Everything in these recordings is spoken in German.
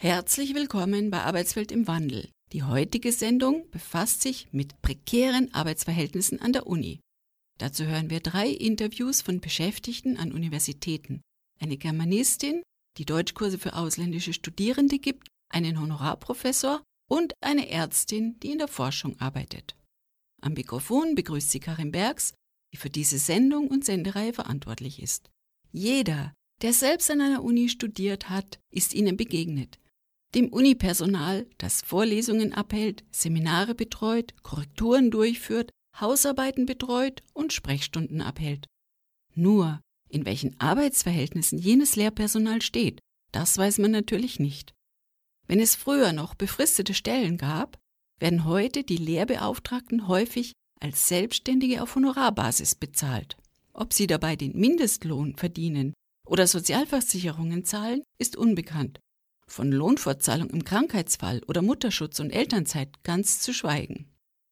Herzlich willkommen bei Arbeitswelt im Wandel. Die heutige Sendung befasst sich mit prekären Arbeitsverhältnissen an der Uni. Dazu hören wir 3 Interviews von Beschäftigten an Universitäten. Eine Germanistin, die Deutschkurse für ausländische Studierende gibt, einen Honorarprofessor und eine Ärztin, die in der Forschung arbeitet. Am Mikrofon begrüßt sie Karin Bergs, die für diese Sendung und Sendereihe verantwortlich ist. Jeder, der selbst an einer Uni studiert hat, ist ihnen begegnet. Dem Unipersonal, das Vorlesungen abhält, Seminare betreut, Korrekturen durchführt, Hausarbeiten betreut und Sprechstunden abhält. Nur, in welchen Arbeitsverhältnissen jenes Lehrpersonal steht, das weiß man natürlich nicht. Wenn es früher noch befristete Stellen gab, werden heute die Lehrbeauftragten häufig als Selbstständige auf Honorarbasis bezahlt. Ob sie dabei den Mindestlohn verdienen oder Sozialversicherungen zahlen, ist unbekannt. Von Lohnfortzahlung im Krankheitsfall oder Mutterschutz und Elternzeit ganz zu schweigen.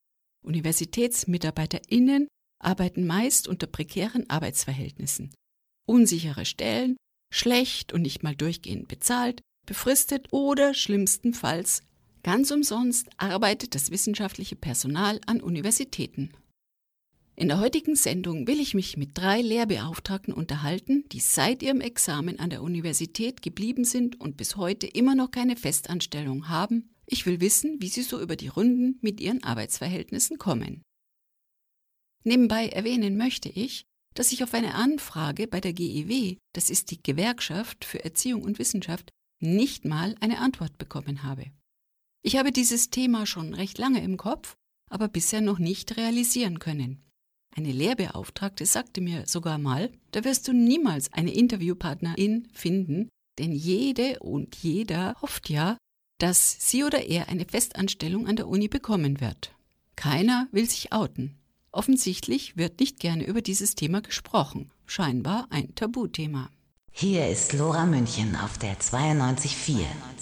UniversitätsmitarbeiterInnen arbeiten meist unter prekären Arbeitsverhältnissen. Unsichere Stellen, schlecht und nicht mal durchgehend bezahlt, befristet oder schlimmstenfalls ganz umsonst arbeitet das wissenschaftliche Personal an Universitäten. In der heutigen Sendung will ich mich mit 3 Lehrbeauftragten unterhalten, die seit ihrem Examen an der Universität geblieben sind und bis heute immer noch keine Festanstellung haben. Ich will wissen, wie sie so über die Runden mit ihren Arbeitsverhältnissen kommen. Nebenbei erwähnen möchte ich, dass ich auf eine Anfrage bei der GEW, das ist die Gewerkschaft für Erziehung und Wissenschaft, nicht mal eine Antwort bekommen habe. Ich habe dieses Thema schon recht lange im Kopf, aber bisher noch nicht realisieren können. Eine Lehrbeauftragte sagte mir sogar mal, da wirst du niemals eine Interviewpartnerin finden, denn jede und jeder hofft ja, dass sie oder er eine Festanstellung an der Uni bekommen wird. Keiner will sich outen. Offensichtlich wird nicht gerne über dieses Thema gesprochen. Scheinbar ein Tabuthema. Hier ist Lora München auf der 92.4.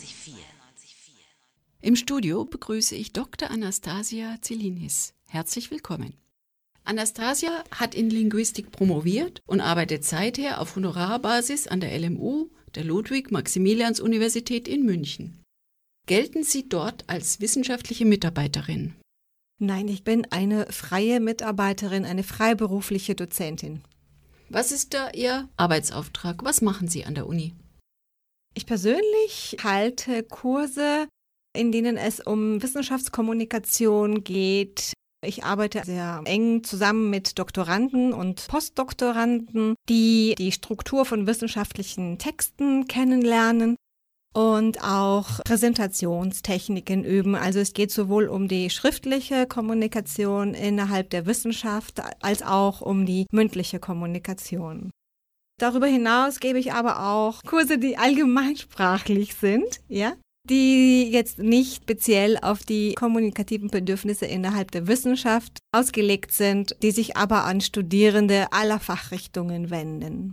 Im Studio begrüße ich Dr. Anastasia Zelinis. Herzlich willkommen. Anastasia hat in Linguistik promoviert und arbeitet seither auf Honorarbasis an der LMU, der Ludwig-Maximilians-Universität in München. Gelten Sie dort als wissenschaftliche Mitarbeiterin? Nein, ich bin eine freie Mitarbeiterin, eine freiberufliche Dozentin. Was ist da Ihr Arbeitsauftrag? Was machen Sie an der Uni? Ich persönlich halte Kurse, in denen es um Wissenschaftskommunikation geht. Ich arbeite sehr eng zusammen mit Doktoranden und Postdoktoranden, die die Struktur von wissenschaftlichen Texten kennenlernen und auch Präsentationstechniken üben. Also es geht sowohl um die schriftliche Kommunikation innerhalb der Wissenschaft als auch um die mündliche Kommunikation. Darüber hinaus gebe ich aber auch Kurse, die allgemeinsprachlich sind, ja, die jetzt nicht speziell auf die kommunikativen Bedürfnisse innerhalb der Wissenschaft ausgelegt sind, die sich aber an Studierende aller Fachrichtungen wenden.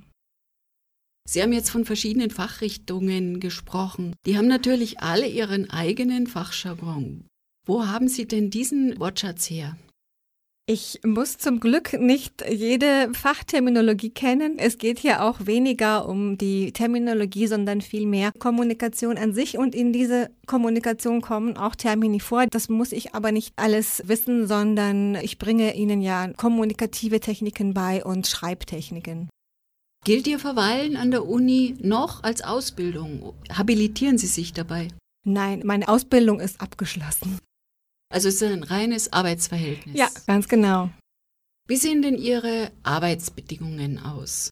Sie haben jetzt von verschiedenen Fachrichtungen gesprochen. Die haben natürlich alle ihren eigenen Fachjargon. Wo haben Sie denn diesen Wortschatz her? Ich muss zum Glück nicht jede Fachterminologie kennen. Es geht hier auch weniger um die Terminologie, sondern vielmehr Kommunikation an sich. Und in diese Kommunikation kommen auch Termini vor. Das muss ich aber nicht alles wissen, sondern ich bringe Ihnen ja kommunikative Techniken bei und Schreibtechniken. Gilt Ihr Verweilen an der Uni noch als Ausbildung? Habilitieren Sie sich dabei? Nein, meine Ausbildung ist abgeschlossen. Also es ist ein reines Arbeitsverhältnis? Ja, ganz genau. Wie sehen denn Ihre Arbeitsbedingungen aus?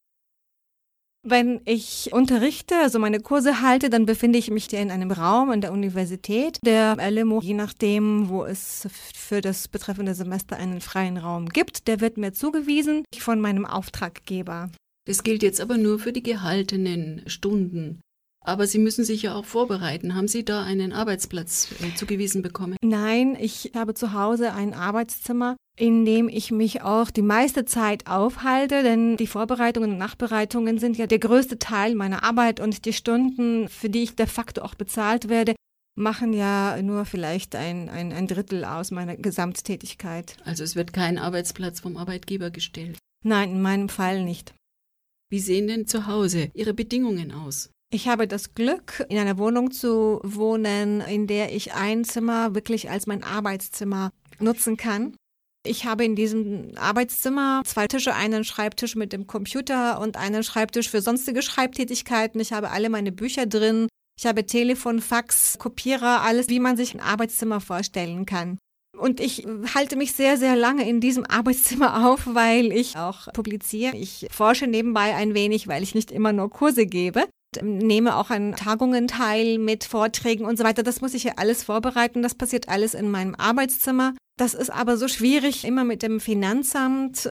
Wenn ich unterrichte, also meine Kurse halte, dann befinde ich mich in einem Raum an der Universität, der LMU, je nachdem, wo es für das betreffende Semester einen freien Raum gibt, der wird mir zugewiesen von meinem Auftraggeber. Das gilt jetzt aber nur für die gehaltenen Stunden. Aber Sie müssen sich ja auch vorbereiten. Haben Sie da einen Arbeitsplatz zugewiesen bekommen? Nein, ich habe zu Hause ein Arbeitszimmer, in dem ich mich auch die meiste Zeit aufhalte, denn die Vorbereitungen und Nachbereitungen sind ja der größte Teil meiner Arbeit und die Stunden, für die ich de facto auch bezahlt werde, machen ja nur vielleicht ein Drittel aus meiner Gesamttätigkeit. Also es wird kein Arbeitsplatz vom Arbeitgeber gestellt? Nein, in meinem Fall nicht. Wie sehen denn zu Hause Ihre Bedingungen aus? Ich habe das Glück, in einer Wohnung zu wohnen, in der ich ein Zimmer wirklich als mein Arbeitszimmer nutzen kann. Ich habe in diesem Arbeitszimmer 2 Tische, einen Schreibtisch mit dem Computer und einen Schreibtisch für sonstige Schreibtätigkeiten. Ich habe alle meine Bücher drin. Ich habe Telefon, Fax, Kopierer, alles, wie man sich ein Arbeitszimmer vorstellen kann. Und ich halte mich sehr, sehr lange in diesem Arbeitszimmer auf, weil ich auch publiziere. Ich forsche nebenbei ein wenig, weil ich nicht immer nur Kurse gebe. Nehme auch an Tagungen teil mit Vorträgen und so weiter. Das muss ich ja alles vorbereiten. Das passiert alles in meinem Arbeitszimmer. Das ist aber so schwierig immer mit dem Finanzamt,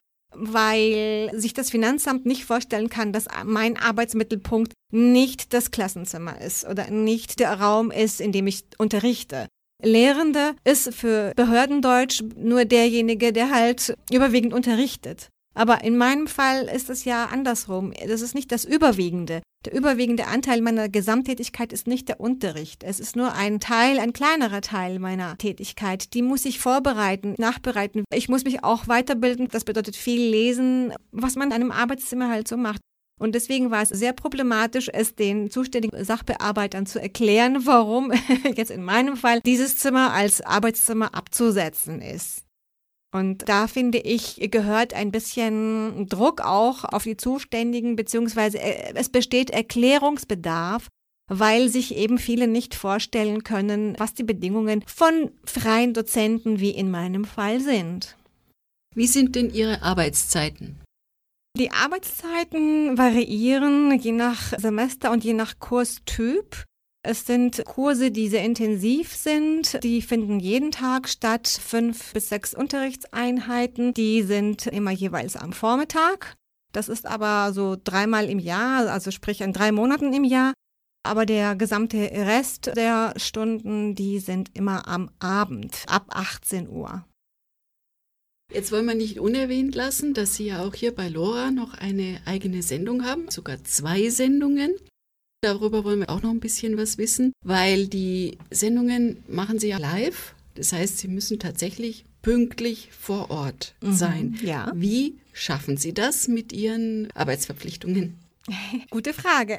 weil sich das Finanzamt nicht vorstellen kann, dass mein Arbeitsmittelpunkt nicht das Klassenzimmer ist oder nicht der Raum ist, in dem ich unterrichte. Lehrende ist für Behördendeutsch nur derjenige, der halt überwiegend unterrichtet. Aber in meinem Fall ist es ja andersrum. Das ist nicht das Überwiegende. Der überwiegende Anteil meiner Gesamttätigkeit ist nicht der Unterricht. Es ist nur ein Teil, ein kleinerer Teil meiner Tätigkeit. Die muss ich vorbereiten, nachbereiten. Ich muss mich auch weiterbilden. Das bedeutet viel lesen, was man in einem Arbeitszimmer halt so macht. Und deswegen war es sehr problematisch, es den zuständigen Sachbearbeitern zu erklären, warum jetzt in meinem Fall dieses Zimmer als Arbeitszimmer abzusetzen ist. Und da finde ich, gehört ein bisschen Druck auch auf die Zuständigen, beziehungsweise es besteht Erklärungsbedarf, weil sich eben viele nicht vorstellen können, was die Bedingungen von freien Dozenten wie in meinem Fall sind. Wie sind denn Ihre Arbeitszeiten? Die Arbeitszeiten variieren je nach Semester und je nach Kurstyp. Es sind Kurse, die sehr intensiv sind. Die finden jeden Tag statt, 5 bis 6 Unterrichtseinheiten. Die sind immer jeweils am Vormittag. Das ist aber so 3-mal im Jahr, also sprich an 3 Monaten im Jahr. Aber der gesamte Rest der Stunden, die sind immer am Abend, ab 18 Uhr. Jetzt wollen wir nicht unerwähnt lassen, dass Sie ja auch hier bei LoRa noch eine eigene Sendung haben, sogar 2 Sendungen. Darüber wollen wir auch noch ein bisschen was wissen, weil die Sendungen machen Sie ja live. Das heißt, Sie müssen tatsächlich pünktlich vor Ort sein. Ja. Wie schaffen Sie das mit Ihren Arbeitsverpflichtungen? Gute Frage.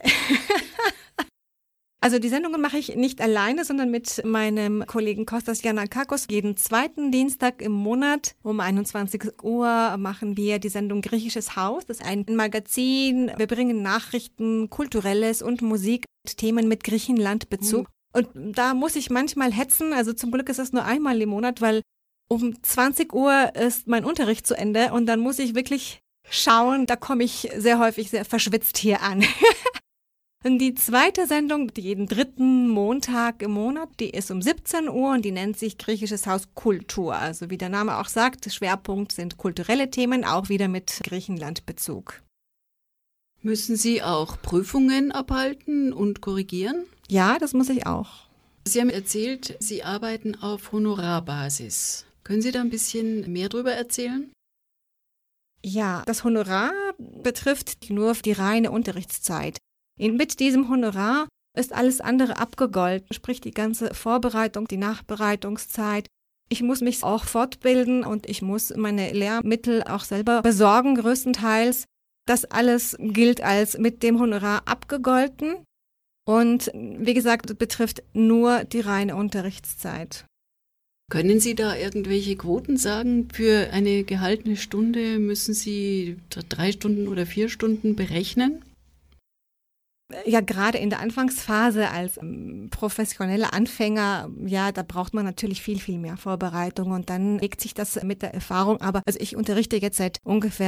Also die Sendungen mache ich nicht alleine, sondern mit meinem Kollegen Kostas Giannakakos. Jeden 2. Dienstag im Monat um 21 Uhr machen wir die Sendung Griechisches Haus. Das ist ein Magazin. Wir bringen Nachrichten, Kulturelles und Musik, Themen mit Griechenlandbezug. Und da muss ich manchmal hetzen. Also zum Glück ist das nur einmal im Monat, weil um 20 Uhr ist mein Unterricht zu Ende und dann muss ich wirklich schauen. Da komme ich sehr häufig sehr verschwitzt hier an. Und die zweite Sendung, die jeden 3. Montag im Monat, die ist um 17 Uhr und die nennt sich Griechisches Haus Kultur. Also wie der Name auch sagt, Schwerpunkt sind kulturelle Themen, auch wieder mit Griechenlandbezug. Müssen Sie auch Prüfungen abhalten und korrigieren? Ja, das muss ich auch. Sie haben erzählt, Sie arbeiten auf Honorarbasis. Können Sie da ein bisschen mehr drüber erzählen? Ja, das Honorar betrifft nur die reine Unterrichtszeit. Mit diesem Honorar ist alles andere abgegolten, sprich die ganze Vorbereitung, die Nachbereitungszeit. Ich muss mich auch fortbilden und ich muss meine Lehrmittel auch selber besorgen, größtenteils. Das alles gilt als mit dem Honorar abgegolten und wie gesagt, betrifft nur die reine Unterrichtszeit. Können Sie da irgendwelche Quoten sagen? Für eine gehaltene Stunde müssen Sie 3 Stunden oder 4 Stunden berechnen? Ja, gerade in der Anfangsphase als professioneller Anfänger, ja, da braucht man natürlich viel, viel mehr Vorbereitung und dann legt sich das mit der Erfahrung. Aber also ich unterrichte jetzt seit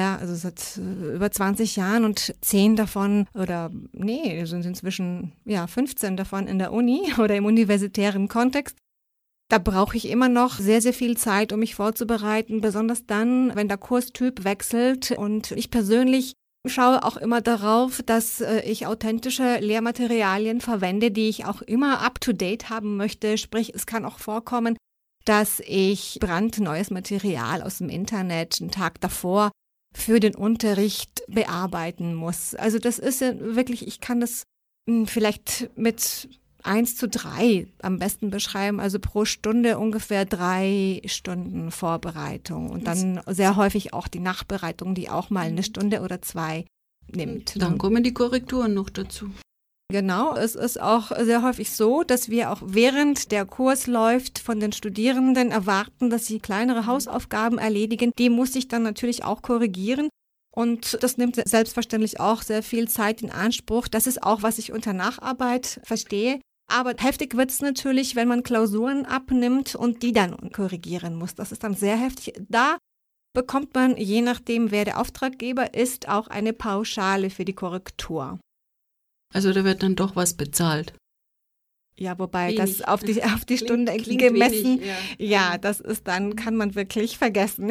über 20 Jahren und 10 davon sind inzwischen 15 davon in der Uni oder im universitären Kontext. Da brauche ich immer noch sehr, sehr viel Zeit, um mich vorzubereiten, besonders dann, wenn der Kurstyp wechselt und ich persönlich schaue auch immer darauf, dass ich authentische Lehrmaterialien verwende, die ich auch immer up-to-date haben möchte. Sprich, es kann auch vorkommen, dass ich brandneues Material aus dem Internet einen Tag davor für den Unterricht bearbeiten muss. Also das ist ja wirklich, ich kann das vielleicht mit 1:3 am besten beschreiben, also pro Stunde ungefähr 3 Stunden Vorbereitung und dann sehr häufig auch die Nachbereitung, die auch mal 1 Stunde oder 2 nimmt. Dann kommen die Korrekturen noch dazu. Genau, es ist auch sehr häufig so, dass wir auch während der Kurs läuft von den Studierenden erwarten, dass sie kleinere Hausaufgaben erledigen. Die muss ich dann natürlich auch korrigieren. Und das nimmt selbstverständlich auch sehr viel Zeit in Anspruch. Das ist auch, was ich unter Nacharbeit verstehe. Aber heftig wird es natürlich, wenn man Klausuren abnimmt und die dann korrigieren muss. Das ist dann sehr heftig. Da bekommt man, je nachdem, wer der Auftraggeber ist, auch eine Pauschale für die Korrektur. Also da wird dann doch was bezahlt. Ja, wobei Wenig. das auf die Stunde Klingt gemessen, wenig, ja, das ist dann, kann man wirklich vergessen.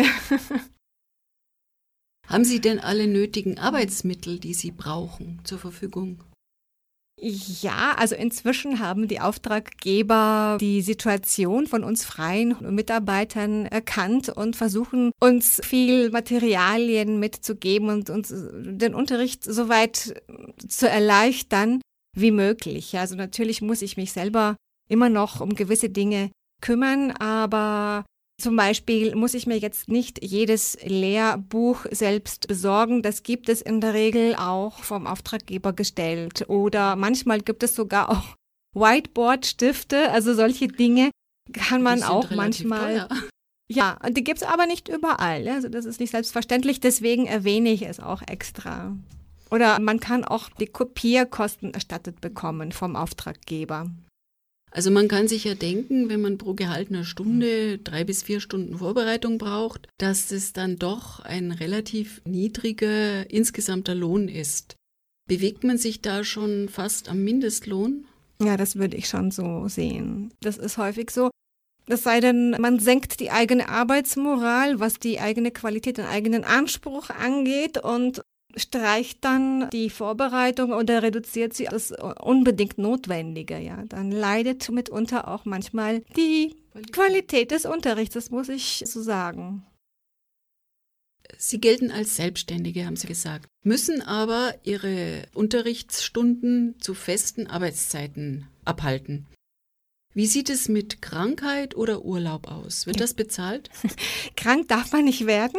Haben Sie denn alle nötigen Arbeitsmittel, die Sie brauchen, zur Verfügung? Ja, also inzwischen haben die Auftraggeber die Situation von uns freien Mitarbeitern erkannt und versuchen uns viel Materialien mitzugeben und uns den Unterricht so weit zu erleichtern wie möglich. Also natürlich muss ich mich selber immer noch um gewisse Dinge kümmern, aber zum Beispiel muss ich mir jetzt nicht jedes Lehrbuch selbst besorgen. Das gibt es in der Regel auch vom Auftraggeber gestellt. Oder manchmal gibt es sogar auch Whiteboard-Stifte. Also solche Dinge kann man auch manchmal. Teuer. Ja, die gibt es aber nicht überall. Also das ist nicht selbstverständlich. Deswegen erwähne ich es auch extra. Oder man kann auch die Kopierkosten erstattet bekommen vom Auftraggeber. Also man kann sich ja denken, wenn man pro gehaltener Stunde 3 bis 4 Stunden Vorbereitung braucht, dass es dann doch ein relativ niedriger insgesamter Lohn ist. Bewegt man sich da schon fast am Mindestlohn? Ja, das würde ich schon so sehen. Das ist häufig so. Es sei denn, man senkt die eigene Arbeitsmoral, was die eigene Qualität und eigenen Anspruch angeht und streicht dann die Vorbereitung oder reduziert sie das unbedingt Notwendige. Ja, dann leidet mitunter auch manchmal die Qualität des Unterrichts, das muss ich so sagen. Sie gelten als Selbstständige, haben Sie gesagt, müssen aber Ihre Unterrichtsstunden zu festen Arbeitszeiten abhalten. Wie sieht es mit Krankheit oder Urlaub aus? Wird das bezahlt? Krank darf man nicht werden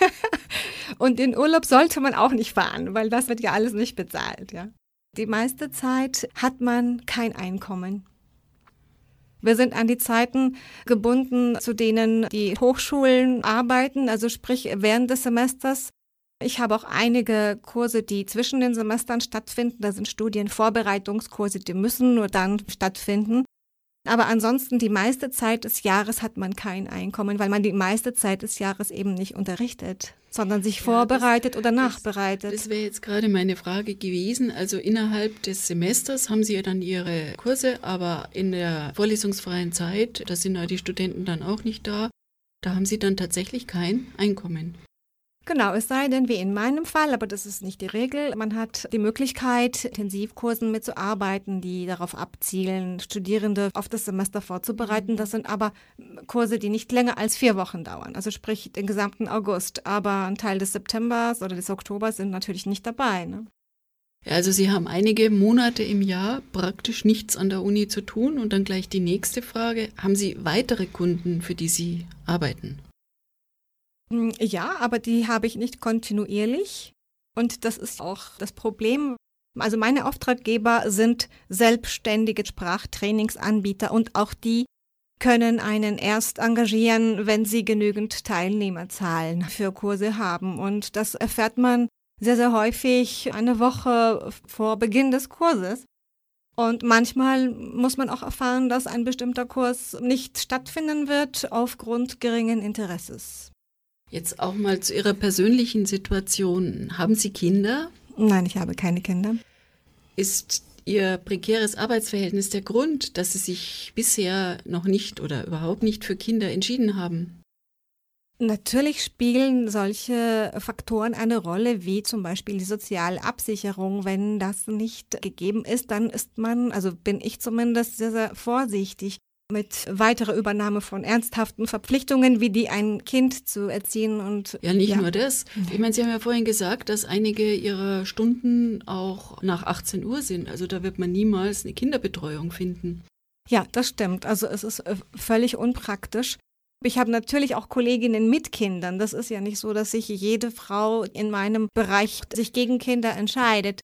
und in Urlaub sollte man auch nicht fahren, weil das wird ja alles nicht bezahlt. Ja. Die meiste Zeit hat man kein Einkommen. Wir sind an die Zeiten gebunden, zu denen die Hochschulen arbeiten, also sprich während des Semesters. Ich habe auch einige Kurse, die zwischen den Semestern stattfinden. Da sind Studienvorbereitungskurse, die müssen nur dann stattfinden. Aber ansonsten die meiste Zeit des Jahres hat man kein Einkommen, weil man die meiste Zeit des Jahres eben nicht unterrichtet, sondern sich vorbereitet oder nachbereitet. Das wäre jetzt gerade meine Frage gewesen. Also innerhalb des Semesters haben Sie ja dann Ihre Kurse, aber in der vorlesungsfreien Zeit, da sind ja die Studenten dann auch nicht da, da haben Sie dann tatsächlich kein Einkommen. Genau, es sei denn, wie in meinem Fall, aber das ist nicht die Regel, man hat die Möglichkeit, Intensivkursen mitzuarbeiten, die darauf abzielen, Studierende auf das Semester vorzubereiten. Das sind aber Kurse, die nicht länger als 4 Wochen dauern, also sprich den gesamten August. Aber ein Teil des Septembers oder des Oktobers sind natürlich nicht dabei. Ne? Also Sie haben einige Monate im Jahr praktisch nichts an der Uni zu tun. Und dann gleich die nächste Frage, haben Sie weitere Kunden, für die Sie arbeiten? Ja, aber die habe ich nicht kontinuierlich und das ist auch das Problem. Also meine Auftraggeber sind selbstständige Sprachtrainingsanbieter und auch die können einen erst engagieren, wenn sie genügend Teilnehmerzahlen für Kurse haben. Und das erfährt man sehr, sehr häufig eine Woche vor Beginn des Kurses. Und manchmal muss man auch erfahren, dass ein bestimmter Kurs nicht stattfinden wird aufgrund geringen Interesses. Jetzt auch mal zu Ihrer persönlichen Situation. Haben Sie Kinder? Nein, ich habe keine Kinder. Ist Ihr prekäres Arbeitsverhältnis der Grund, dass Sie sich bisher noch nicht oder überhaupt nicht für Kinder entschieden haben? Natürlich spielen solche Faktoren eine Rolle, wie zum Beispiel die soziale Absicherung. Wenn das nicht gegeben ist, dann ist man, also bin ich zumindest sehr, sehr vorsichtig mit weiterer Übernahme von ernsthaften Verpflichtungen, wie die ein Kind zu erziehen. Und ja, nicht nur das. Ich meine, Sie haben ja vorhin gesagt, dass einige Ihrer Stunden auch nach 18 Uhr sind. Also da wird man niemals eine Kinderbetreuung finden. Ja, das stimmt. Also es ist völlig unpraktisch. Ich habe natürlich auch Kolleginnen mit Kindern. Das ist ja nicht so, dass sich jede Frau in meinem Bereich sich gegen Kinder entscheidet.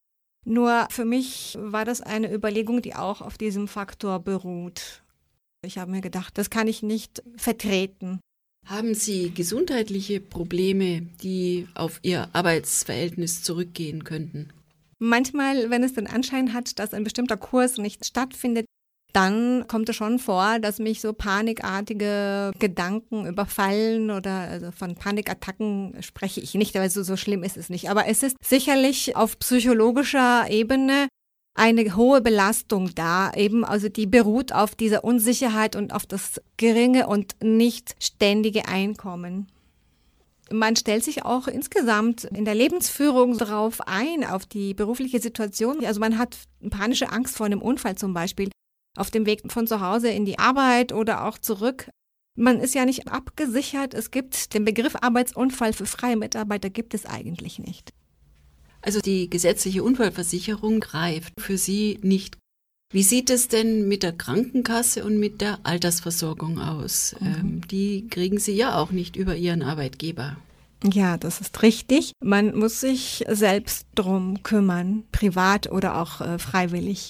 Nur für mich war das eine Überlegung, die auch auf diesem Faktor beruht. Ich habe mir gedacht, das kann ich nicht vertreten. Haben Sie gesundheitliche Probleme, die auf Ihr Arbeitsverhältnis zurückgehen könnten? Manchmal, wenn es den Anschein hat, dass ein bestimmter Kurs nicht stattfindet, dann kommt es schon vor, dass mich so panikartige Gedanken überfallen also von Panikattacken spreche ich nicht, aber so schlimm ist es nicht. Aber es ist sicherlich auf psychologischer Ebene eine hohe Belastung da, eben also die beruht auf dieser Unsicherheit und auf das geringe und nicht ständige Einkommen. Man stellt sich auch insgesamt in der Lebensführung darauf ein, auf die berufliche Situation. Also man hat panische Angst vor einem Unfall zum Beispiel, auf dem Weg von zu Hause in die Arbeit oder auch zurück. Man ist ja nicht abgesichert. Es gibt den Begriff Arbeitsunfall für freie Mitarbeiter gibt es eigentlich nicht. Also die gesetzliche Unfallversicherung greift für Sie nicht. Wie sieht es denn mit der Krankenkasse und mit der Altersversorgung aus? Die kriegen Sie ja auch nicht über Ihren Arbeitgeber. Ja, das ist richtig. Man muss sich selbst drum kümmern, privat oder auch freiwillig.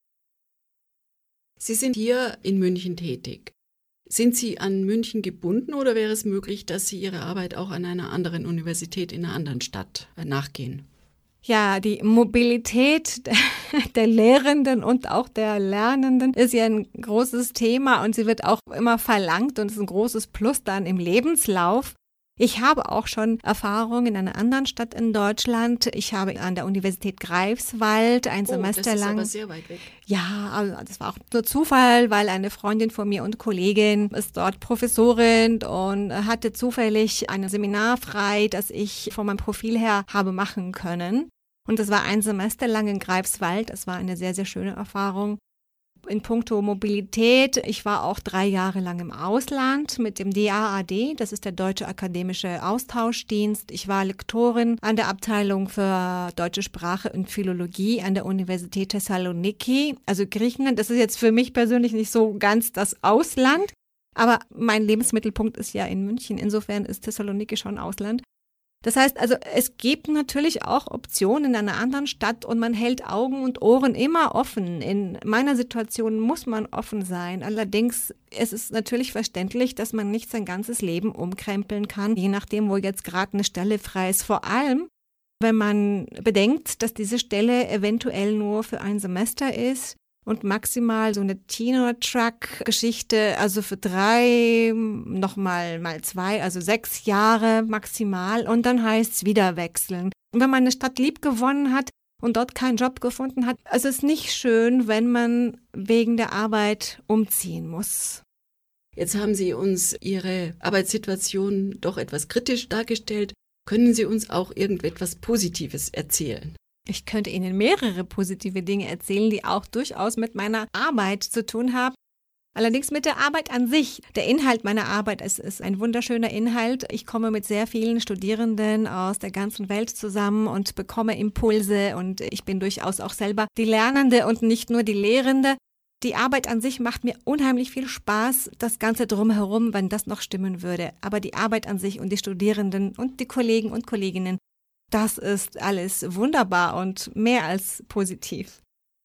Sie sind hier in München tätig. Sind Sie an München gebunden oder wäre es möglich, dass Sie Ihre Arbeit auch an einer anderen Universität in einer anderen Stadt nachgehen? Ja, die Mobilität der Lehrenden und auch der Lernenden ist ja ein großes Thema und sie wird auch immer verlangt und ist ein großes Plus dann im Lebenslauf. Ich habe auch schon Erfahrung in einer anderen Stadt in Deutschland. Ich habe an der Universität Greifswald ein Semester lang. Das ist aber sehr weit weg. Ja, also das war auch nur Zufall, weil eine Freundin von mir und Kollegin ist dort Professorin und hatte zufällig ein Seminar frei, das ich von meinem Profil her habe machen können. Und das war ein Semester lang in Greifswald. Das war eine sehr, sehr schöne Erfahrung. In puncto Mobilität, ich war auch 3 Jahre lang im Ausland mit dem DAAD, das ist der Deutsche Akademische Austauschdienst. Ich war Lektorin an der Abteilung für Deutsche Sprache und Philologie an der Universität Thessaloniki. Also Griechenland, das ist jetzt für mich persönlich nicht so ganz das Ausland, aber mein Lebensmittelpunkt ist ja in München. Insofern ist Thessaloniki schon Ausland. Das heißt also, es gibt natürlich auch Optionen in einer anderen Stadt und man hält Augen und Ohren immer offen. In meiner Situation muss man offen sein. Allerdings es ist natürlich verständlich, dass man nicht sein ganzes Leben umkrempeln kann, je nachdem, wo jetzt gerade eine Stelle frei ist. Vor allem, wenn man bedenkt, dass diese Stelle eventuell nur für ein Semester ist. Und maximal so eine Tenure-Track-Geschichte, also für 3, nochmal mal 2, also 6 Jahre maximal. Und dann heißt es wieder wechseln. Und wenn man eine Stadt lieb gewonnen hat und dort keinen Job gefunden hat, also es ist nicht schön, wenn man wegen der Arbeit umziehen muss. Jetzt haben Sie uns Ihre Arbeitssituation doch etwas kritisch dargestellt. Können Sie uns auch irgendetwas Positives erzählen? Ich könnte Ihnen mehrere positive Dinge erzählen, die auch durchaus mit meiner Arbeit zu tun haben. Allerdings mit der Arbeit an sich. Der Inhalt meiner Arbeit ist ein wunderschöner Inhalt. Ich komme mit sehr vielen Studierenden aus der ganzen Welt zusammen und bekomme Impulse und ich bin durchaus auch selber die Lernende und nicht nur die Lehrende. Die Arbeit an sich macht mir unheimlich viel Spaß, das Ganze drumherum, wenn das noch stimmen würde. Aber die Arbeit an sich und die Studierenden und die Kollegen und Kolleginnen, das ist alles wunderbar und mehr als positiv.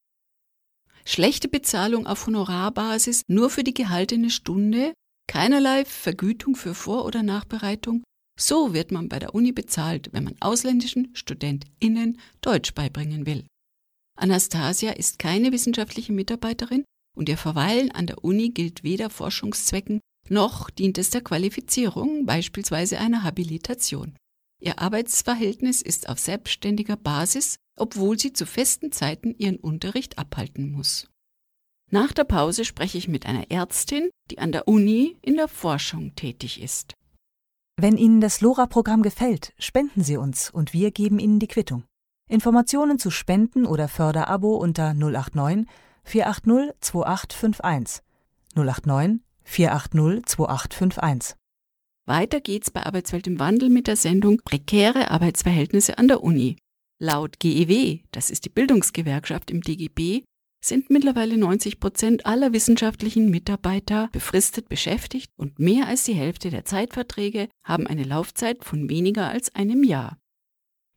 Schlechte Bezahlung auf Honorarbasis, nur für die gehaltene Stunde, keinerlei Vergütung für Vor- oder Nachbereitung. So wird man bei der Uni bezahlt, wenn man ausländischen StudentInnen Deutsch beibringen will. Anastasia ist keine wissenschaftliche Mitarbeiterin und ihr Verweilen an der Uni gilt weder Forschungszwecken noch dient es der Qualifizierung, beispielsweise einer Habilitation. Ihr Arbeitsverhältnis ist auf selbstständiger Basis, obwohl sie zu festen Zeiten ihren Unterricht abhalten muss. Nach der Pause spreche ich mit einer Ärztin, die an der Uni in der Forschung tätig ist. Wenn Ihnen das LoRa-Programm gefällt, spenden Sie uns und wir geben Ihnen die Quittung. Informationen zu Spenden oder Förderabo unter 089 480 2851. 089 480 2851. Weiter geht's bei Arbeitswelt im Wandel mit der Sendung Prekäre Arbeitsverhältnisse an der Uni. Laut GEW, das ist die Bildungsgewerkschaft im DGB, sind mittlerweile 90% aller wissenschaftlichen Mitarbeiter befristet beschäftigt und mehr als die Hälfte der Zeitverträge haben eine Laufzeit von weniger als einem Jahr.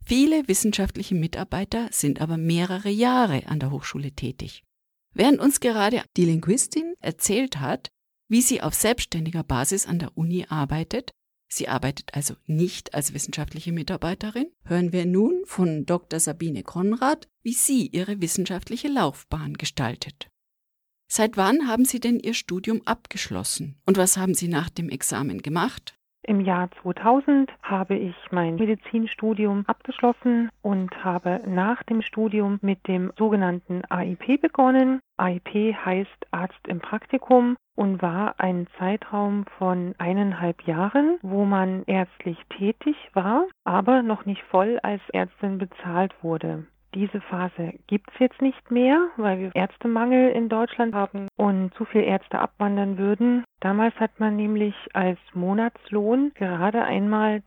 Viele wissenschaftliche Mitarbeiter sind aber mehrere Jahre an der Hochschule tätig. Während uns gerade die Linguistin erzählt hat, wie sie auf selbstständiger Basis an der Uni arbeitet, sie arbeitet also nicht als wissenschaftliche Mitarbeiterin, hören wir nun von Dr. Sabine Konrad, wie sie ihre wissenschaftliche Laufbahn gestaltet. Seit wann haben Sie denn Ihr Studium abgeschlossen und was haben Sie nach dem Examen gemacht? Im Jahr 2000 habe ich mein Medizinstudium abgeschlossen und habe nach dem Studium mit dem sogenannten AIP begonnen. AIP heißt Arzt im Praktikum und war ein Zeitraum von 1,5 Jahren, wo man ärztlich tätig war, aber noch nicht voll als Ärztin bezahlt wurde. Diese Phase gibt es jetzt nicht mehr, weil wir Ärztemangel in Deutschland haben und zu viele Ärzte abwandern würden. Damals hat man nämlich als Monatslohn gerade einmal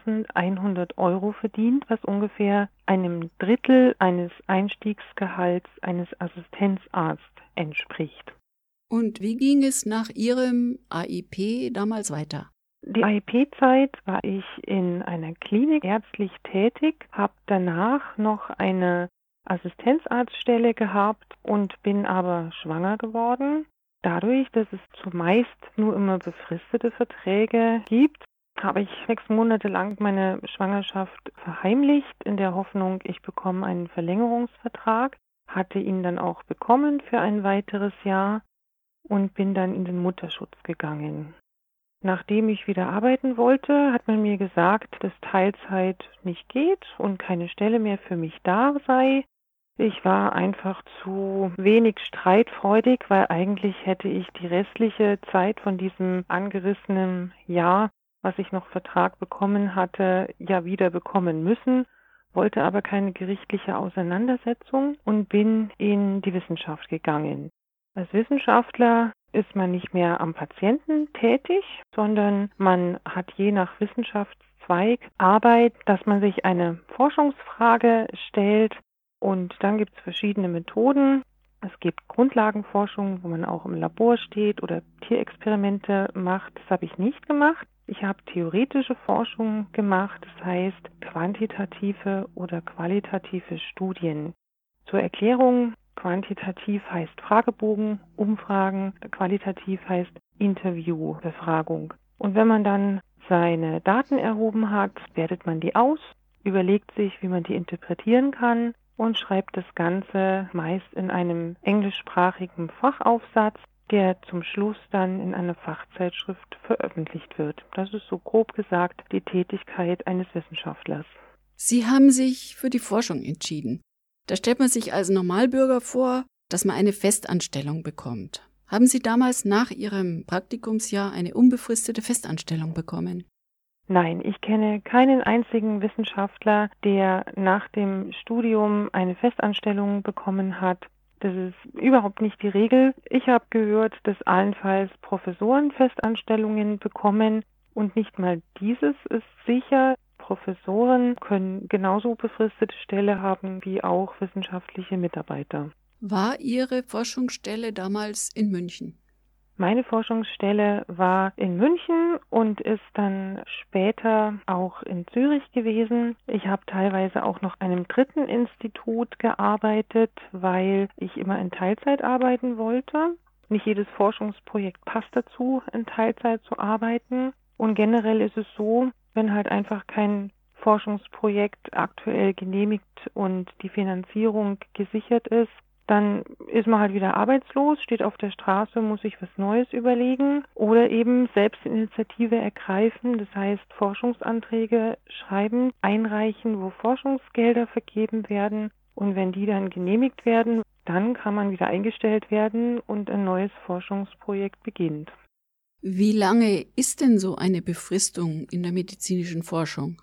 1.100 € verdient, was ungefähr einem Drittel eines Einstiegsgehalts eines Assistenzarztes entspricht. Und wie ging es nach Ihrem AIP damals weiter? Die AIP-Zeit war ich in einer Klinik ärztlich tätig, habe danach noch eine Assistenzarztstelle gehabt und bin aber schwanger geworden. Dadurch, dass es zumeist nur immer befristete Verträge gibt, habe ich 6 Monate lang meine Schwangerschaft verheimlicht, in der Hoffnung, ich bekomme einen Verlängerungsvertrag, hatte ihn dann auch bekommen für ein weiteres Jahr und bin dann in den Mutterschutz gegangen. Nachdem ich wieder arbeiten wollte, hat man mir gesagt, dass Teilzeit nicht geht und keine Stelle mehr für mich da sei. Ich war einfach zu wenig streitfreudig, weil eigentlich hätte ich die restliche Zeit von diesem angerissenen Jahr, was ich noch Vertrag bekommen hatte, ja wieder bekommen müssen, wollte aber keine gerichtliche Auseinandersetzung und bin in die Wissenschaft gegangen. Als Wissenschaftler ist man nicht mehr am Patienten tätig, sondern man hat je nach Wissenschaftszweig Arbeit, dass man sich eine Forschungsfrage stellt und dann gibt es verschiedene Methoden. Es gibt Grundlagenforschung, wo man auch im Labor steht oder Tierexperimente macht. Das habe ich nicht gemacht. Ich habe theoretische Forschung gemacht, das heißt quantitative oder qualitative Studien. Zur Erklärung: Quantitativ heißt Fragebogen, Umfragen, qualitativ heißt Interviewbefragung. Und wenn man dann seine Daten erhoben hat, wertet man die aus, überlegt sich, wie man die interpretieren kann und schreibt das Ganze meist in einem englischsprachigen Fachaufsatz, der zum Schluss dann in einer Fachzeitschrift veröffentlicht wird. Das ist so grob gesagt die Tätigkeit eines Wissenschaftlers. Sie haben sich für die Forschung entschieden. Da stellt man sich als Normalbürger vor, dass man eine Festanstellung bekommt. Haben Sie damals nach Ihrem Praktikumsjahr eine unbefristete Festanstellung bekommen? Nein, ich kenne keinen einzigen Wissenschaftler, der nach dem Studium eine Festanstellung bekommen hat. Das ist überhaupt nicht die Regel. Ich habe gehört, dass allenfalls Professoren Festanstellungen bekommen und nicht mal dieses ist sicher. Professoren können genauso befristete Stelle haben wie auch wissenschaftliche Mitarbeiter. War Ihre Forschungsstelle damals in München? Meine Forschungsstelle war in München und ist dann später auch in Zürich gewesen. Ich habe teilweise auch noch an einem dritten Institut gearbeitet, weil ich immer in Teilzeit arbeiten wollte. Nicht jedes Forschungsprojekt passt dazu, in Teilzeit zu arbeiten. Und generell ist es so, wenn halt einfach kein Forschungsprojekt aktuell genehmigt und die Finanzierung gesichert ist, dann ist man halt wieder arbeitslos, steht auf der Straße, muss sich was Neues überlegen oder eben selbst Initiative ergreifen, das heißt Forschungsanträge schreiben, einreichen, wo Forschungsgelder vergeben werden und wenn die dann genehmigt werden, dann kann man wieder eingestellt werden und ein neues Forschungsprojekt beginnt. Wie lange ist denn so eine Befristung in der medizinischen Forschung?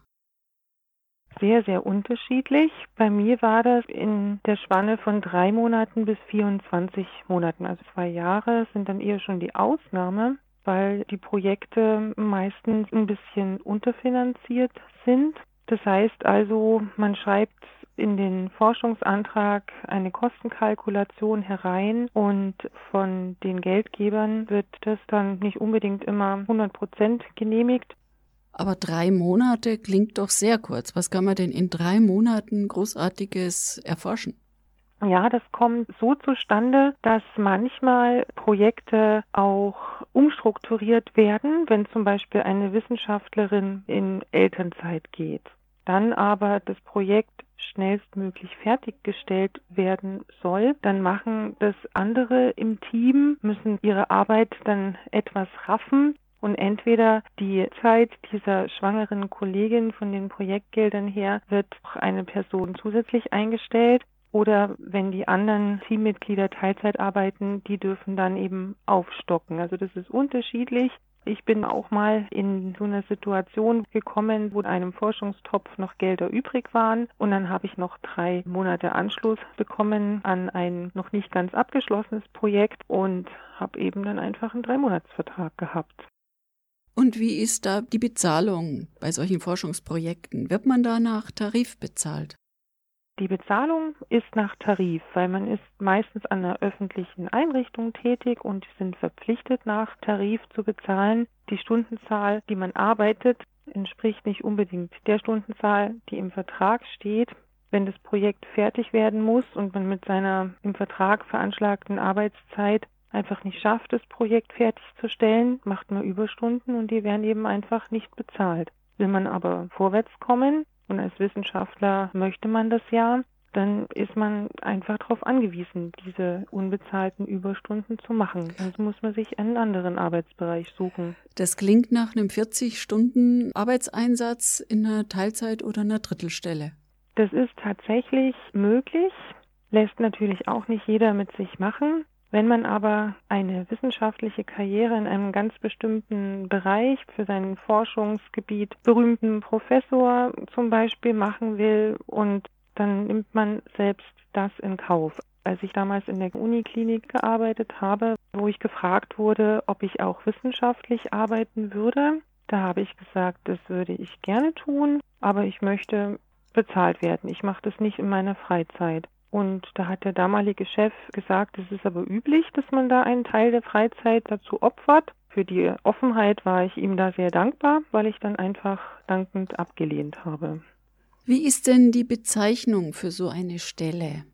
Sehr, sehr unterschiedlich. Bei mir war das in der Spanne von 3 Monaten bis 24 Monaten. Also 2 Jahre sind dann eher schon die Ausnahme, weil die Projekte meistens ein bisschen unterfinanziert sind. Das heißt also, man schreibt in den Forschungsantrag eine Kostenkalkulation herein und von den Geldgebern wird das dann nicht unbedingt immer 100% genehmigt. Aber 3 Monate klingt doch sehr kurz. Was kann man denn in 3 Monaten Großartiges erforschen? Ja, das kommt so zustande, dass manchmal Projekte auch umstrukturiert werden, wenn zum Beispiel eine Wissenschaftlerin in Elternzeit geht. Dann aber das Projekt schnellstmöglich fertiggestellt werden soll, dann machen das andere im Team, müssen ihre Arbeit dann etwas raffen und entweder die Zeit dieser schwangeren Kollegin von den Projektgeldern her wird eine Person zusätzlich eingestellt. Oder wenn die anderen Teammitglieder Teilzeit arbeiten, die dürfen dann eben aufstocken. Also das ist unterschiedlich. Ich bin auch mal in so eine Situation gekommen, wo in einem Forschungstopf noch Gelder übrig waren. Und dann habe ich noch 3 Monate Anschluss bekommen an ein noch nicht ganz abgeschlossenes Projekt und habe eben dann einfach einen 3-Monats-Vertrag gehabt. Und wie ist da die Bezahlung bei solchen Forschungsprojekten? Wird man da nach Tarif bezahlt? Die Bezahlung ist nach Tarif, weil man ist meistens an einer öffentlichen Einrichtung tätig und sind verpflichtet, nach Tarif zu bezahlen. Die Stundenzahl, die man arbeitet, entspricht nicht unbedingt der Stundenzahl, die im Vertrag steht. Wenn das Projekt fertig werden muss und man mit seiner im Vertrag veranschlagten Arbeitszeit einfach nicht schafft, das Projekt fertigzustellen, macht man Überstunden und die werden eben einfach nicht bezahlt. Will man aber vorwärts kommen, und als Wissenschaftler möchte man das ja, dann ist man einfach darauf angewiesen, diese unbezahlten Überstunden zu machen. Also muss man sich einen anderen Arbeitsbereich suchen. Das klingt nach einem 40-Stunden-Arbeitseinsatz in einer Teilzeit- oder einer Drittelstelle. Das ist tatsächlich möglich, lässt natürlich auch nicht jeder mit sich machen. Wenn man aber eine wissenschaftliche Karriere in einem ganz bestimmten Bereich für sein Forschungsgebiet berühmten Professor zum Beispiel machen will und dann nimmt man selbst das in Kauf. Als ich damals in der Uniklinik gearbeitet habe, wo ich gefragt wurde, ob ich auch wissenschaftlich arbeiten würde, da habe ich gesagt, das würde ich gerne tun, aber ich möchte bezahlt werden. Ich mache das nicht in meiner Freizeit. Und da hat der damalige Chef gesagt, es ist aber üblich, dass man da einen Teil der Freizeit dazu opfert. Für die Offenheit war ich ihm da sehr dankbar, weil ich dann einfach dankend abgelehnt habe. Wie ist denn die Bezeichnung für so eine Stelle?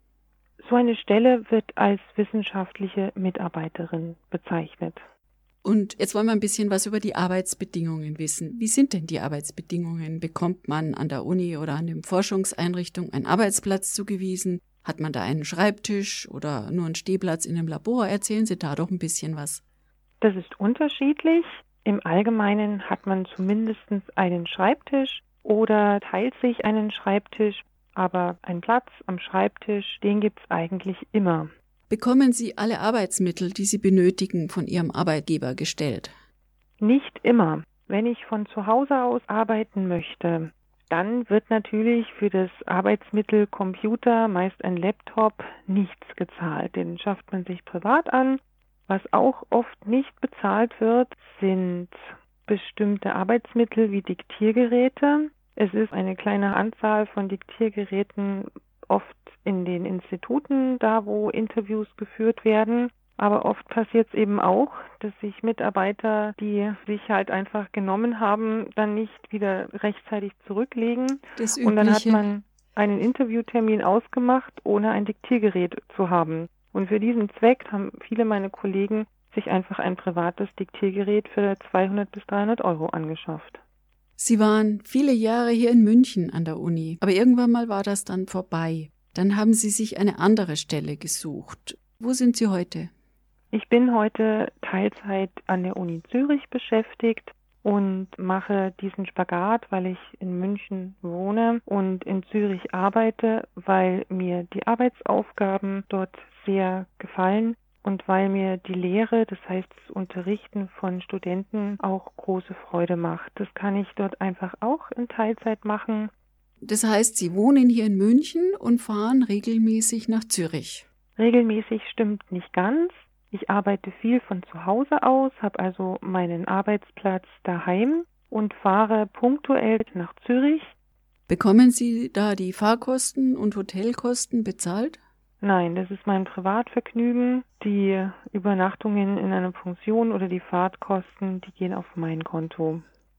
So eine Stelle wird als wissenschaftliche Mitarbeiterin bezeichnet. Und jetzt wollen wir ein bisschen was über die Arbeitsbedingungen wissen. Wie sind denn die Arbeitsbedingungen? Bekommt man an der Uni oder an der Forschungseinrichtung einen Arbeitsplatz zugewiesen? Hat man da einen Schreibtisch oder nur einen Stehplatz in einem Labor? Erzählen Sie da doch ein bisschen was. Das ist unterschiedlich. Im Allgemeinen hat man zumindest einen Schreibtisch oder teilt sich einen Schreibtisch. Aber einen Platz am Schreibtisch, den gibt es eigentlich immer. Bekommen Sie alle Arbeitsmittel, die Sie benötigen, von Ihrem Arbeitgeber gestellt? Nicht immer. Wenn ich von zu Hause aus arbeiten möchte, dann wird natürlich für das Arbeitsmittel Computer, meist ein Laptop, nichts gezahlt. Den schafft man sich privat an. Was auch oft nicht bezahlt wird, sind bestimmte Arbeitsmittel wie Diktiergeräte. Es ist eine kleine Anzahl von Diktiergeräten oft in den Instituten, da wo Interviews geführt werden. Aber oft passiert es eben auch, dass sich Mitarbeiter, die sich halt einfach genommen haben, dann nicht wieder rechtzeitig zurücklegen. Das Übliche. Und dann hat man einen Interviewtermin ausgemacht, ohne ein Diktiergerät zu haben. Und für diesen Zweck haben viele meiner Kollegen sich einfach ein privates Diktiergerät für 200 bis 300 Euro angeschafft. Sie waren viele Jahre hier in München an der Uni, aber irgendwann mal war das dann vorbei. Dann haben Sie sich eine andere Stelle gesucht. Wo sind Sie heute? Ich bin heute Teilzeit an der Uni Zürich beschäftigt und mache diesen Spagat, weil ich in München wohne und in Zürich arbeite, weil mir die Arbeitsaufgaben dort sehr gefallen und weil mir die Lehre, das heißt das Unterrichten von Studenten, auch große Freude macht. Das kann ich dort einfach auch in Teilzeit machen. Das heißt, Sie wohnen hier in München und fahren regelmäßig nach Zürich? Regelmäßig stimmt nicht ganz. Ich arbeite viel von zu Hause aus, habe also meinen Arbeitsplatz daheim und fahre punktuell nach Zürich. Bekommen Sie da die Fahrkosten und Hotelkosten bezahlt? Nein, das ist mein Privatvergnügen. Die Übernachtungen in einer Pension oder die Fahrtkosten, die gehen auf mein Konto.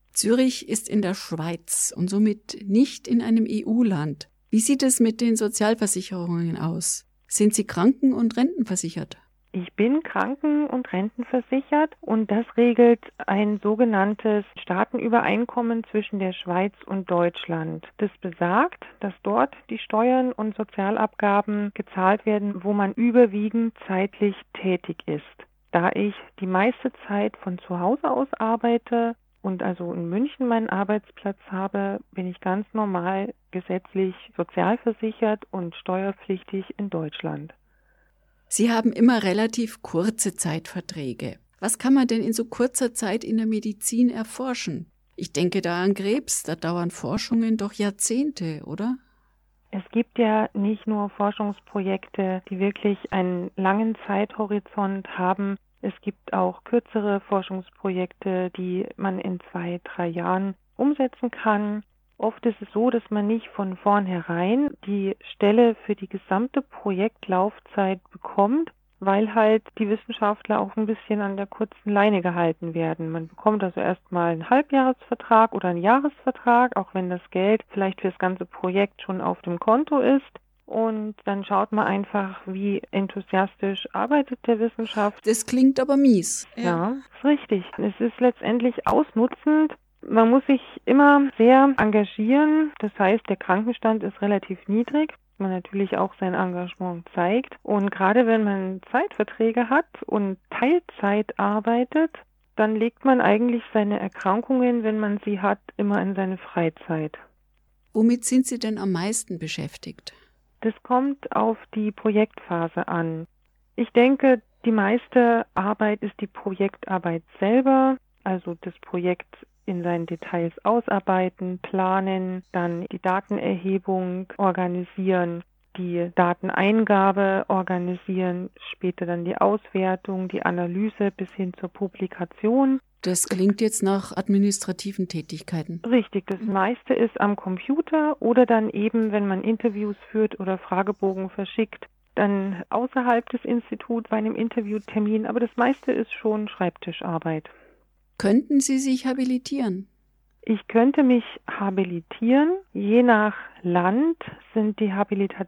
Zürich ist in der Schweiz und somit nicht in einem EU-Land. Wie sieht es mit den Sozialversicherungen aus? Sind Sie kranken- und rentenversichert? Ich bin kranken- und rentenversichert und das regelt ein sogenanntes Staatenübereinkommen zwischen der Schweiz und Deutschland. Das besagt, dass dort die Steuern und Sozialabgaben gezahlt werden, wo man überwiegend zeitlich tätig ist. Da ich die meiste Zeit von zu Hause aus arbeite und also in München meinen Arbeitsplatz habe, bin ich ganz normal gesetzlich sozialversichert und steuerpflichtig in Deutschland. Sie haben immer relativ kurze Zeitverträge. Was kann man denn in so kurzer Zeit in der Medizin erforschen? Ich denke da an Krebs, da dauern Forschungen doch Jahrzehnte, oder? Es gibt ja nicht nur Forschungsprojekte, die wirklich einen langen Zeithorizont haben. Es gibt auch kürzere Forschungsprojekte, die man in 2, 3 Jahren umsetzen kann. Oft ist es so, dass man nicht von vornherein die Stelle für die gesamte Projektlaufzeit bekommt, weil halt die Wissenschaftler auch ein bisschen an der kurzen Leine gehalten werden. Man bekommt also erstmal einen Halbjahresvertrag oder einen Jahresvertrag, auch wenn das Geld vielleicht für das ganze Projekt schon auf dem Konto ist. Und dann schaut man einfach, wie enthusiastisch arbeitet der Wissenschaftler. Das klingt aber mies. Ja, ist richtig. Es ist letztendlich ausnutzend. Man muss sich immer sehr engagieren. Das heißt, der Krankenstand ist relativ niedrig. Man natürlich auch sein Engagement zeigt. Und gerade wenn man Zeitverträge hat und Teilzeit arbeitet, dann legt man eigentlich seine Erkrankungen, wenn man sie hat, immer in seine Freizeit. Womit sind Sie denn am meisten beschäftigt? Das kommt auf die Projektphase an. Ich denke, die meiste Arbeit ist die Projektarbeit selber, also das Projekt in seinen Details ausarbeiten, planen, dann die Datenerhebung organisieren, die Dateneingabe organisieren, später dann die Auswertung, die Analyse bis hin zur Publikation. Das klingt jetzt nach administrativen Tätigkeiten. Richtig, das meiste ist am Computer oder dann eben, wenn man Interviews führt oder Fragebogen verschickt, dann außerhalb des Instituts bei einem Interviewtermin, aber das meiste ist schon Schreibtischarbeit. Könnten Sie sich habilitieren? Ich könnte mich habilitieren. Je nach Land sind die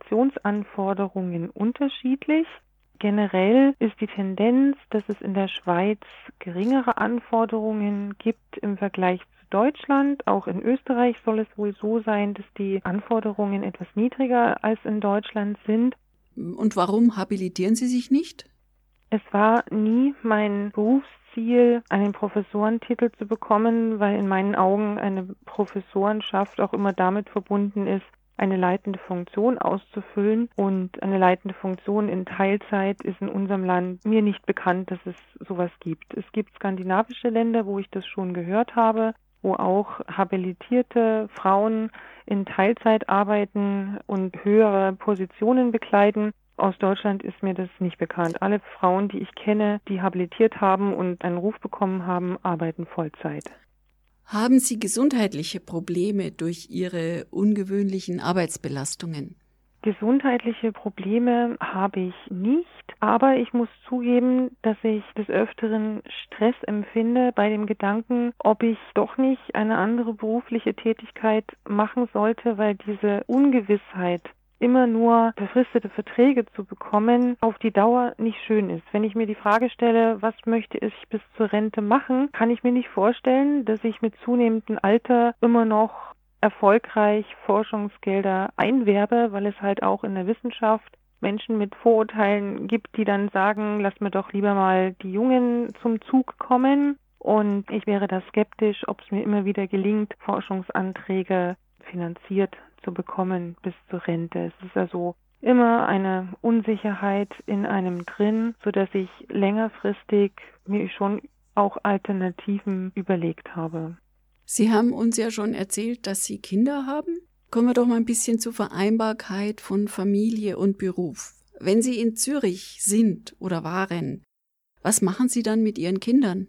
Habilitationsanforderungen unterschiedlich. Generell ist die Tendenz, dass es in der Schweiz geringere Anforderungen gibt im Vergleich zu Deutschland. Auch in Österreich soll es wohl so sein, dass die Anforderungen etwas niedriger als in Deutschland sind. Und warum habilitieren Sie sich nicht? Es war nie mein Berufsziel, einen Professorentitel zu bekommen, weil in meinen Augen eine Professorenschaft auch immer damit verbunden ist, eine leitende Funktion auszufüllen. Und eine leitende Funktion in Teilzeit ist in unserem Land mir nicht bekannt, dass es sowas gibt. Es gibt skandinavische Länder, wo ich das schon gehört habe, wo auch habilitierte Frauen in Teilzeit arbeiten und höhere Positionen bekleiden. Aus Deutschland ist mir das nicht bekannt. Alle Frauen, die ich kenne, die habilitiert haben und einen Ruf bekommen haben, arbeiten Vollzeit. Haben Sie gesundheitliche Probleme durch Ihre ungewöhnlichen Arbeitsbelastungen? Gesundheitliche Probleme habe ich nicht, aber ich muss zugeben, dass ich des Öfteren Stress empfinde bei dem Gedanken, ob ich doch nicht eine andere berufliche Tätigkeit machen sollte, weil diese Ungewissheit, immer nur befristete Verträge zu bekommen, auf die Dauer nicht schön ist. Wenn ich mir die Frage stelle, was möchte ich bis zur Rente machen, kann ich mir nicht vorstellen, dass ich mit zunehmendem Alter immer noch erfolgreich Forschungsgelder einwerbe, weil es halt auch in der Wissenschaft Menschen mit Vorurteilen gibt, die dann sagen, lass mir doch lieber mal die Jungen zum Zug kommen. Und ich wäre da skeptisch, ob es mir immer wieder gelingt, Forschungsanträge finanziert zu bekommen bis zur Rente. Es ist also immer eine Unsicherheit in einem drin, sodass ich längerfristig mir schon auch Alternativen überlegt habe. Sie haben uns ja schon erzählt, dass Sie Kinder haben. Kommen wir doch mal ein bisschen zur Vereinbarkeit von Familie und Beruf. Wenn Sie in Zürich sind oder waren, was machen Sie dann mit Ihren Kindern?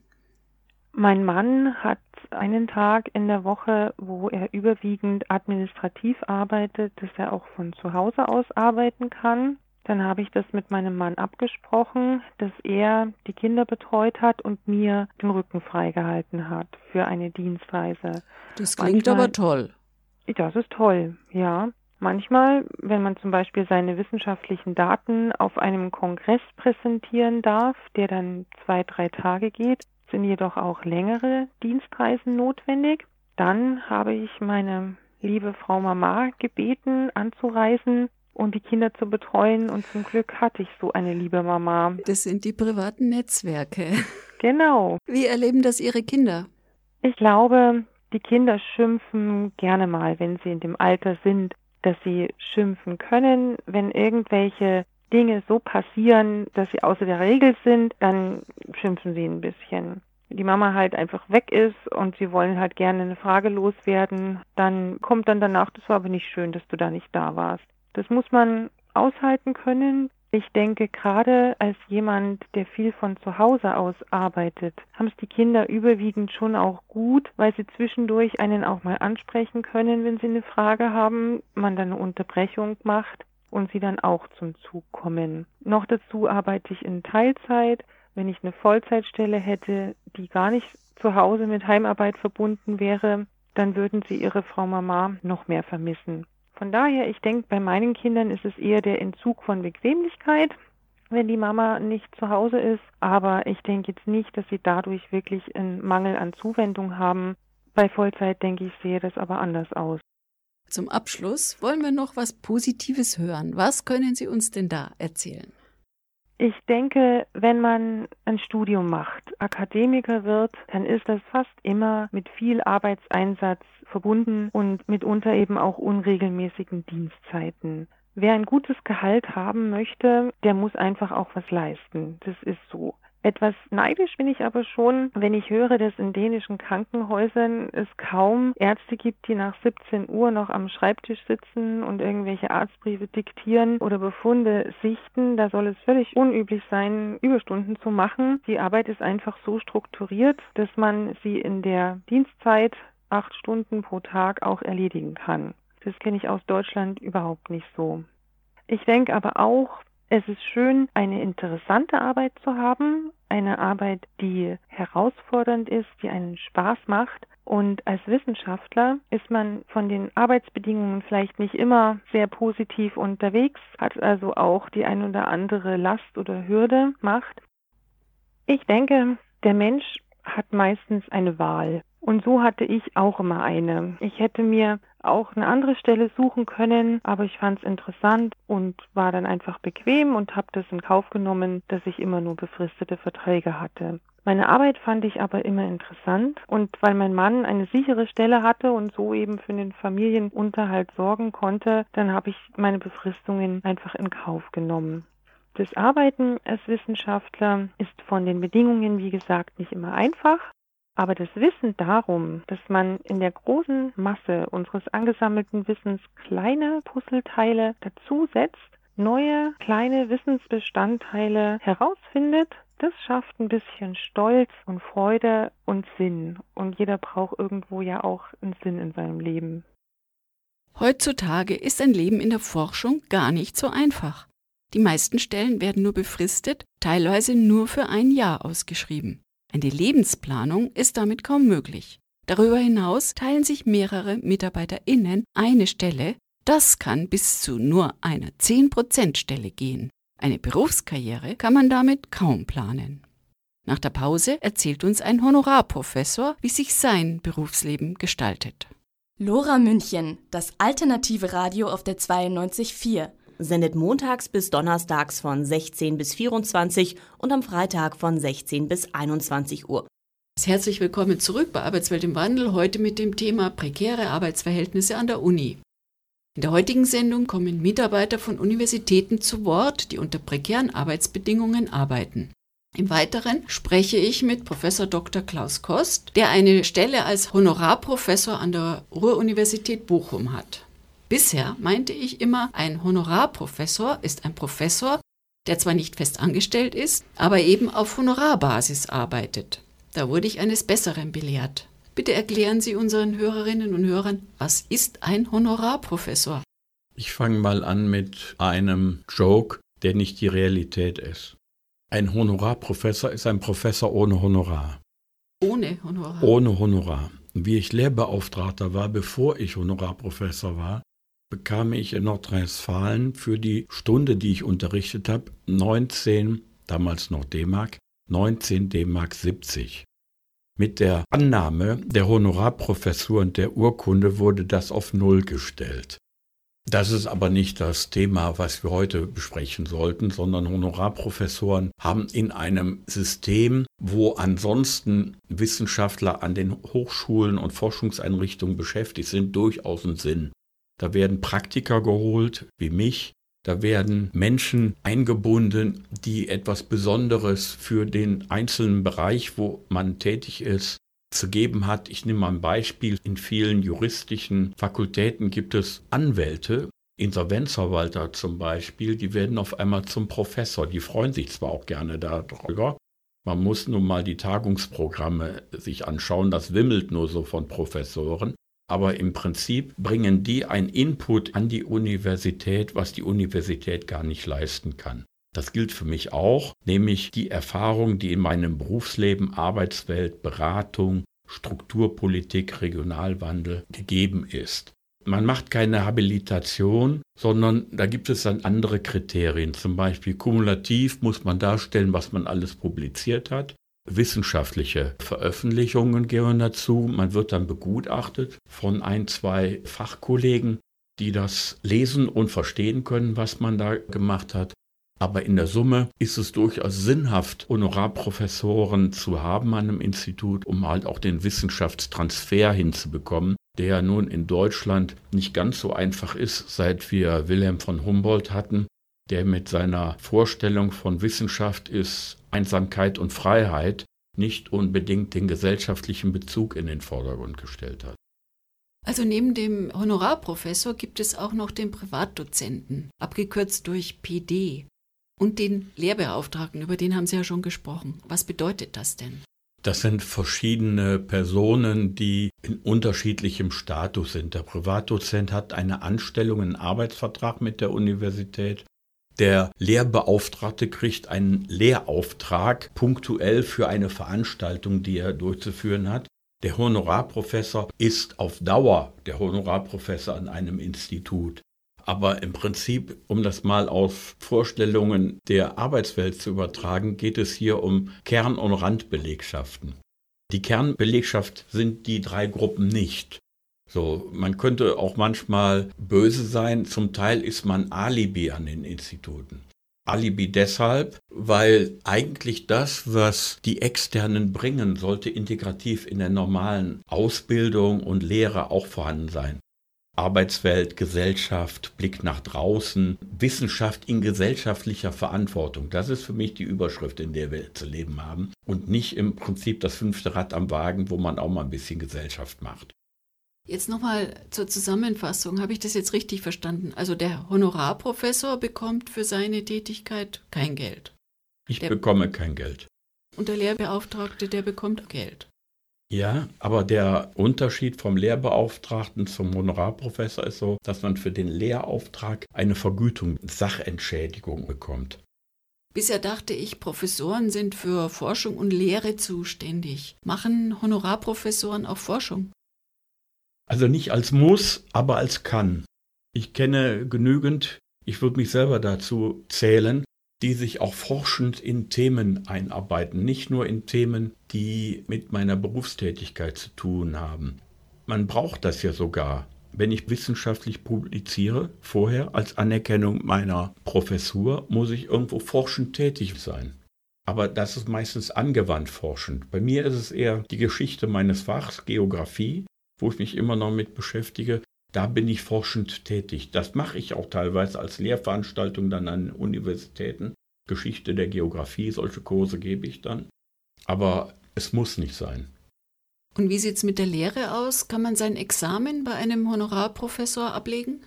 Mein Mann hat einen Tag in der Woche, wo er überwiegend administrativ arbeitet, dass er auch von zu Hause aus arbeiten kann. Dann habe ich das mit meinem Mann abgesprochen, dass er die Kinder betreut hat und mir den Rücken freigehalten hat für eine Dienstreise. Das klingt aber toll. Das ist toll, ja. Manchmal, wenn man zum Beispiel seine wissenschaftlichen Daten auf einem Kongress präsentieren darf, der dann 2-3 Tage geht, sind jedoch auch längere Dienstreisen notwendig. Dann habe ich meine liebe Frau Mama gebeten, anzureisen und die Kinder zu betreuen. Und zum Glück hatte ich so eine liebe Mama. Das sind die privaten Netzwerke. Genau. Wie erleben das Ihre Kinder? Ich glaube, die Kinder schimpfen gerne mal, wenn sie in dem Alter sind, dass sie schimpfen können. Wenn irgendwelche Dinge so passieren, dass sie außer der Regel sind, dann schimpfen sie ein bisschen. Die Mama halt einfach weg ist und sie wollen halt gerne eine Frage loswerden, dann kommt dann danach, das war aber nicht schön, dass du da nicht da warst. Das muss man aushalten können. Ich denke, gerade als jemand, der viel von zu Hause aus arbeitet, haben es die Kinder überwiegend schon auch gut, weil sie zwischendurch einen auch mal ansprechen können, wenn sie eine Frage haben, man dann eine Unterbrechung macht und sie dann auch zum Zug kommen. Noch dazu arbeite ich in Teilzeit. Wenn ich eine Vollzeitstelle hätte, die gar nicht zu Hause mit Heimarbeit verbunden wäre, dann würden sie ihre Frau Mama noch mehr vermissen. Von daher, ich denke, bei meinen Kindern ist es eher der Entzug von Bequemlichkeit, wenn die Mama nicht zu Hause ist. Aber ich denke jetzt nicht, dass sie dadurch wirklich einen Mangel an Zuwendung haben. Bei Vollzeit, denke ich, sehe das aber anders aus. Zum Abschluss wollen wir noch was Positives hören. Was können Sie uns denn da erzählen? Ich denke, wenn man ein Studium macht, Akademiker wird, dann ist das fast immer mit viel Arbeitseinsatz verbunden und mitunter eben auch unregelmäßigen Dienstzeiten. Wer ein gutes Gehalt haben möchte, der muss einfach auch was leisten. Das ist so. Etwas neidisch bin ich aber schon, wenn ich höre, dass in dänischen Krankenhäusern es kaum Ärzte gibt, die nach 17 Uhr noch am Schreibtisch sitzen und irgendwelche Arztbriefe diktieren oder Befunde sichten. Da soll es völlig unüblich sein, Überstunden zu machen. Die Arbeit ist einfach so strukturiert, dass man sie in der Dienstzeit 8 Stunden pro Tag auch erledigen kann. Das kenne ich aus Deutschland überhaupt nicht so. Ich denke aber auch, es ist schön, eine interessante Arbeit zu haben, eine Arbeit, die herausfordernd ist, die einen Spaß macht. Und als Wissenschaftler ist man von den Arbeitsbedingungen vielleicht nicht immer sehr positiv unterwegs, hat also auch die ein oder andere Last oder Hürde, Macht. Ich denke, der Mensch hat meistens eine Wahl. Und so hatte ich auch immer eine. Ich hätte mir auch eine andere Stelle suchen können, aber ich fand es interessant und war dann einfach bequem und habe das in Kauf genommen, dass ich immer nur befristete Verträge hatte. Meine Arbeit fand ich aber immer interessant und weil mein Mann eine sichere Stelle hatte und so eben für den Familienunterhalt sorgen konnte, dann habe ich meine Befristungen einfach in Kauf genommen. Das Arbeiten als Wissenschaftler ist von den Bedingungen, wie gesagt, nicht immer einfach. Aber das Wissen darum, dass man in der großen Masse unseres angesammelten Wissens kleine Puzzleteile dazusetzt, neue kleine Wissensbestandteile herausfindet, das schafft ein bisschen Stolz und Freude und Sinn. Und jeder braucht irgendwo ja auch einen Sinn in seinem Leben. Heutzutage ist ein Leben in der Forschung gar nicht so einfach. Die meisten Stellen werden nur befristet, teilweise nur für ein Jahr ausgeschrieben. Eine Lebensplanung ist damit kaum möglich. Darüber hinaus teilen sich mehrere MitarbeiterInnen eine Stelle. Das kann bis zu nur einer 10%-Stelle gehen. Eine Berufskarriere kann man damit kaum planen. Nach der Pause erzählt uns ein Honorarprofessor, wie sich sein Berufsleben gestaltet. Lora München, das alternative Radio auf der 92.4. Sendet montags bis donnerstags von 16 bis 24 und am Freitag von 16 bis 21 Uhr. Herzlich willkommen zurück bei Arbeitswelt im Wandel, heute mit dem Thema prekäre Arbeitsverhältnisse an der Uni. In der heutigen Sendung kommen Mitarbeiter von Universitäten zu Wort, die unter prekären Arbeitsbedingungen arbeiten. Im Weiteren spreche ich mit Professor Dr. Klaus Kost, der eine Stelle als Honorarprofessor an der Ruhr-Universität Bochum hat. Bisher meinte ich immer, ein Honorarprofessor ist ein Professor, der zwar nicht fest angestellt ist, aber eben auf Honorarbasis arbeitet. Da wurde ich eines Besseren belehrt. Bitte erklären Sie unseren Hörerinnen und Hörern, was ist ein Honorarprofessor? Ich fange mal an mit einem Joke. der nicht die Realität ist. Ein Honorarprofessor ist ein Professor ohne Honorar. Ohne Honorar? Ohne Honorar. Wie ich Lehrbeauftragter war, bevor ich Honorarprofessor war, bekam ich in Nordrhein-Westfalen für die Stunde, die ich unterrichtet habe, 19, damals noch D-Mark, 19 D-Mark 70. Mit der Annahme der Honorarprofessur und der Urkunde wurde das auf 0 gestellt. Das ist aber nicht das Thema, was wir heute besprechen sollten, sondern Honorarprofessoren haben in einem System, wo ansonsten Wissenschaftler an den Hochschulen und Forschungseinrichtungen beschäftigt sind, durchaus einen Sinn. Da werden Praktiker geholt, wie mich. Da werden Menschen eingebunden, die etwas Besonderes für den einzelnen Bereich, wo man tätig ist, zu geben hat. Ich nehme mal ein Beispiel. In vielen juristischen Fakultäten gibt es Anwälte, Insolvenzverwalter zum Beispiel, die werden auf einmal zum Professor. Die freuen sich zwar auch gerne darüber. Man muss nun mal die Tagungsprogramme sich anschauen. Das wimmelt nur so von Professoren. Aber im Prinzip bringen die einen Input an die Universität, was die Universität gar nicht leisten kann. Das gilt für mich auch, nämlich die Erfahrung, die in meinem Berufsleben, Arbeitswelt, Beratung, Strukturpolitik, Regionalwandel gegeben ist. Man macht keine Habilitation, sondern da gibt es dann andere Kriterien. Zum Beispiel kumulativ muss man darstellen, was man alles publiziert hat. Wissenschaftliche Veröffentlichungen gehören dazu. Man wird dann begutachtet von 1, 2 Fachkollegen, die das lesen und verstehen können, was man da gemacht hat. Aber in der Summe ist es durchaus sinnhaft, Honorarprofessoren zu haben an einem Institut, um halt auch den Wissenschaftstransfer hinzubekommen, der nun in Deutschland nicht ganz so einfach ist, seit wir Wilhelm von Humboldt hatten, der mit seiner Vorstellung von Wissenschaft ist Einsamkeit und Freiheit nicht unbedingt den gesellschaftlichen Bezug in den Vordergrund gestellt hat. Also neben dem Honorarprofessor gibt es auch noch den Privatdozenten, abgekürzt durch PD, und den Lehrbeauftragten, über den haben Sie ja schon gesprochen. Was bedeutet das denn? Das sind verschiedene Personen, die in unterschiedlichem Status sind. Der Privatdozent hat eine Anstellung, einen Arbeitsvertrag mit der Universität. Der Lehrbeauftragte kriegt einen Lehrauftrag punktuell für eine Veranstaltung, die er durchzuführen hat. Der Honorarprofessor ist auf Dauer der Honorarprofessor an einem Institut. Aber im Prinzip, um das mal auf Vorstellungen der Arbeitswelt zu übertragen, geht es hier um Kern- und Randbelegschaften. Die Kernbelegschaft sind die 3 Gruppen nicht. So, man könnte auch manchmal böse sein, zum Teil ist man Alibi an den Instituten. Alibi deshalb, weil eigentlich das, was die Externen bringen, sollte integrativ in der normalen Ausbildung und Lehre auch vorhanden sein. Arbeitswelt, Gesellschaft, Blick nach draußen, Wissenschaft in gesellschaftlicher Verantwortung. Das ist für mich die Überschrift, in der wir zu leben haben. Und nicht im Prinzip das 5. Rad am Wagen, wo man auch mal ein bisschen Gesellschaft macht. Jetzt nochmal zur Zusammenfassung. Habe ich das jetzt richtig verstanden? Also der Honorarprofessor bekommt für seine Tätigkeit kein Geld. Ich bekomme kein Geld. Und der Lehrbeauftragte, der bekommt Geld. Ja, aber der Unterschied vom Lehrbeauftragten zum Honorarprofessor ist so, dass man für den Lehrauftrag eine Vergütung, Sachentschädigung bekommt. Bisher dachte ich, Professoren sind für Forschung und Lehre zuständig. Machen Honorarprofessoren auch Forschung? Also nicht als muss, aber als kann. Ich kenne genügend, ich würde mich selber dazu zählen, die sich auch forschend in Themen einarbeiten, nicht nur in Themen, die mit meiner Berufstätigkeit zu tun haben. Man braucht das ja sogar. Wenn ich wissenschaftlich publiziere, vorher als Anerkennung meiner Professur, muss ich irgendwo forschend tätig sein. Aber das ist meistens angewandt forschend. Bei mir ist es eher die Geschichte meines Fachs, Geografie, wo ich mich immer noch mit beschäftige. Da bin ich forschend tätig. Das mache ich auch teilweise als Lehrveranstaltung dann an Universitäten. Geschichte der Geografie, solche Kurse gebe ich dann. Aber es muss nicht sein. Und wie sieht es mit der Lehre aus? Kann man sein Examen bei einem Honorarprofessor ablegen?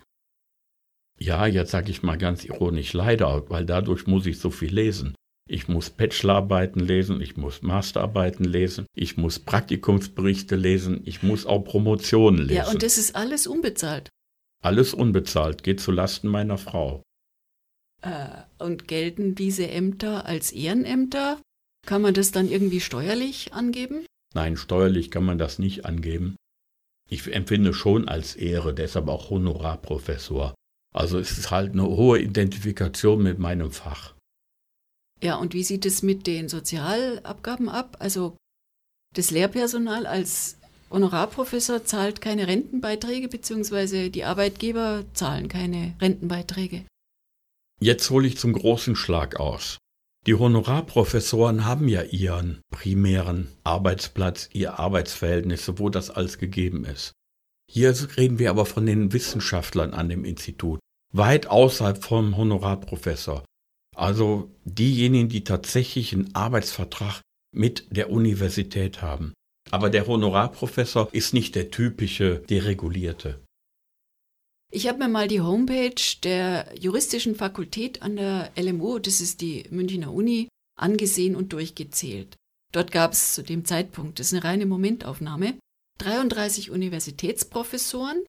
Ja, jetzt sage ich mal ganz ironisch leider, weil dadurch muss ich so viel lesen. Ich muss Bachelorarbeiten lesen, ich muss Masterarbeiten lesen, ich muss Praktikumsberichte lesen, ich muss auch Promotionen lesen. Ja, und das ist alles unbezahlt. Alles unbezahlt, geht zulasten meiner Frau. Und gelten diese Ämter als Ehrenämter? Kann man das dann irgendwie steuerlich angeben? Nein, steuerlich kann man das nicht angeben. Ich empfinde schon als Ehre, deshalb auch Honorarprofessor. Also es ist halt eine hohe Identifikation mit meinem Fach. Ja, und wie sieht es mit den Sozialabgaben ab? Also das Lehrpersonal als Honorarprofessor zahlt keine Rentenbeiträge, beziehungsweise die Arbeitgeber zahlen keine Rentenbeiträge. Jetzt hole ich zum großen Schlag aus. Die Honorarprofessoren haben ja ihren primären Arbeitsplatz, ihr Arbeitsverhältnis, wo das alles gegeben ist. Hier reden wir aber von den Wissenschaftlern an dem Institut, weit außerhalb vom Honorarprofessor. Also diejenigen, die tatsächlich einen Arbeitsvertrag mit der Universität haben. Aber der Honorarprofessor ist nicht der typische Deregulierte. Ich habe mir mal die Homepage der juristischen Fakultät an der LMU, das ist die Münchner Uni, angesehen und durchgezählt. Dort gab es zu dem Zeitpunkt, das ist eine reine Momentaufnahme, 33 Universitätsprofessoren,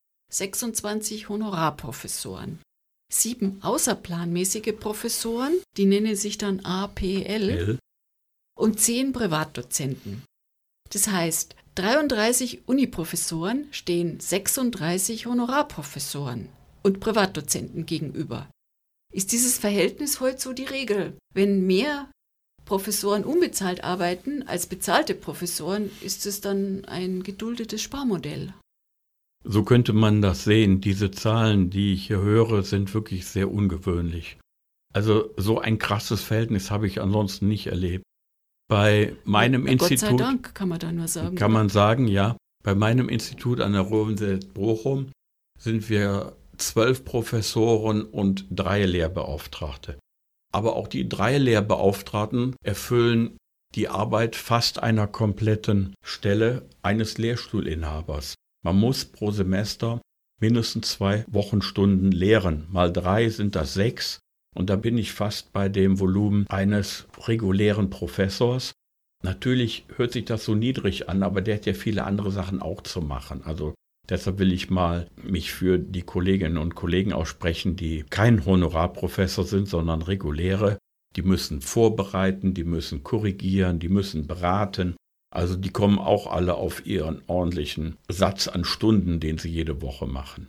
26 Honorarprofessoren, 7 außerplanmäßige Professoren, die nennen sich dann APL, und 10 Privatdozenten. Das heißt, 33 Uniprofessoren stehen 36 Honorarprofessoren und Privatdozenten gegenüber. Ist dieses Verhältnis heute so die Regel? Wenn mehr Professoren unbezahlt arbeiten als bezahlte Professoren, ist es dann ein geduldetes Sparmodell? So könnte man das sehen. Diese Zahlen, die ich hier höre, sind wirklich sehr ungewöhnlich. Also so ein krasses Verhältnis habe ich ansonsten nicht erlebt. Bei meinem Institut, Gott sei Dank, kann man da nur sagen. Kann man sagen, ja. Bei meinem Institut an der Ruhr-Universität Bochum sind wir 12 Professoren und 3 Lehrbeauftragte. Aber auch die 3 Lehrbeauftragten erfüllen die Arbeit fast einer kompletten Stelle eines Lehrstuhlinhabers. Man muss pro Semester mindestens 2 Wochenstunden lehren. Mal 3 sind das 6. Und da bin ich fast bei dem Volumen eines regulären Professors. Natürlich hört sich das so niedrig an, aber der hat ja viele andere Sachen auch zu machen. Also deshalb will ich mal mich für die Kolleginnen und Kollegen aussprechen, die kein Honorarprofessor sind, sondern reguläre. Die müssen vorbereiten, die müssen korrigieren, die müssen beraten. Also die kommen auch alle auf ihren ordentlichen Satz an Stunden, den sie jede Woche machen.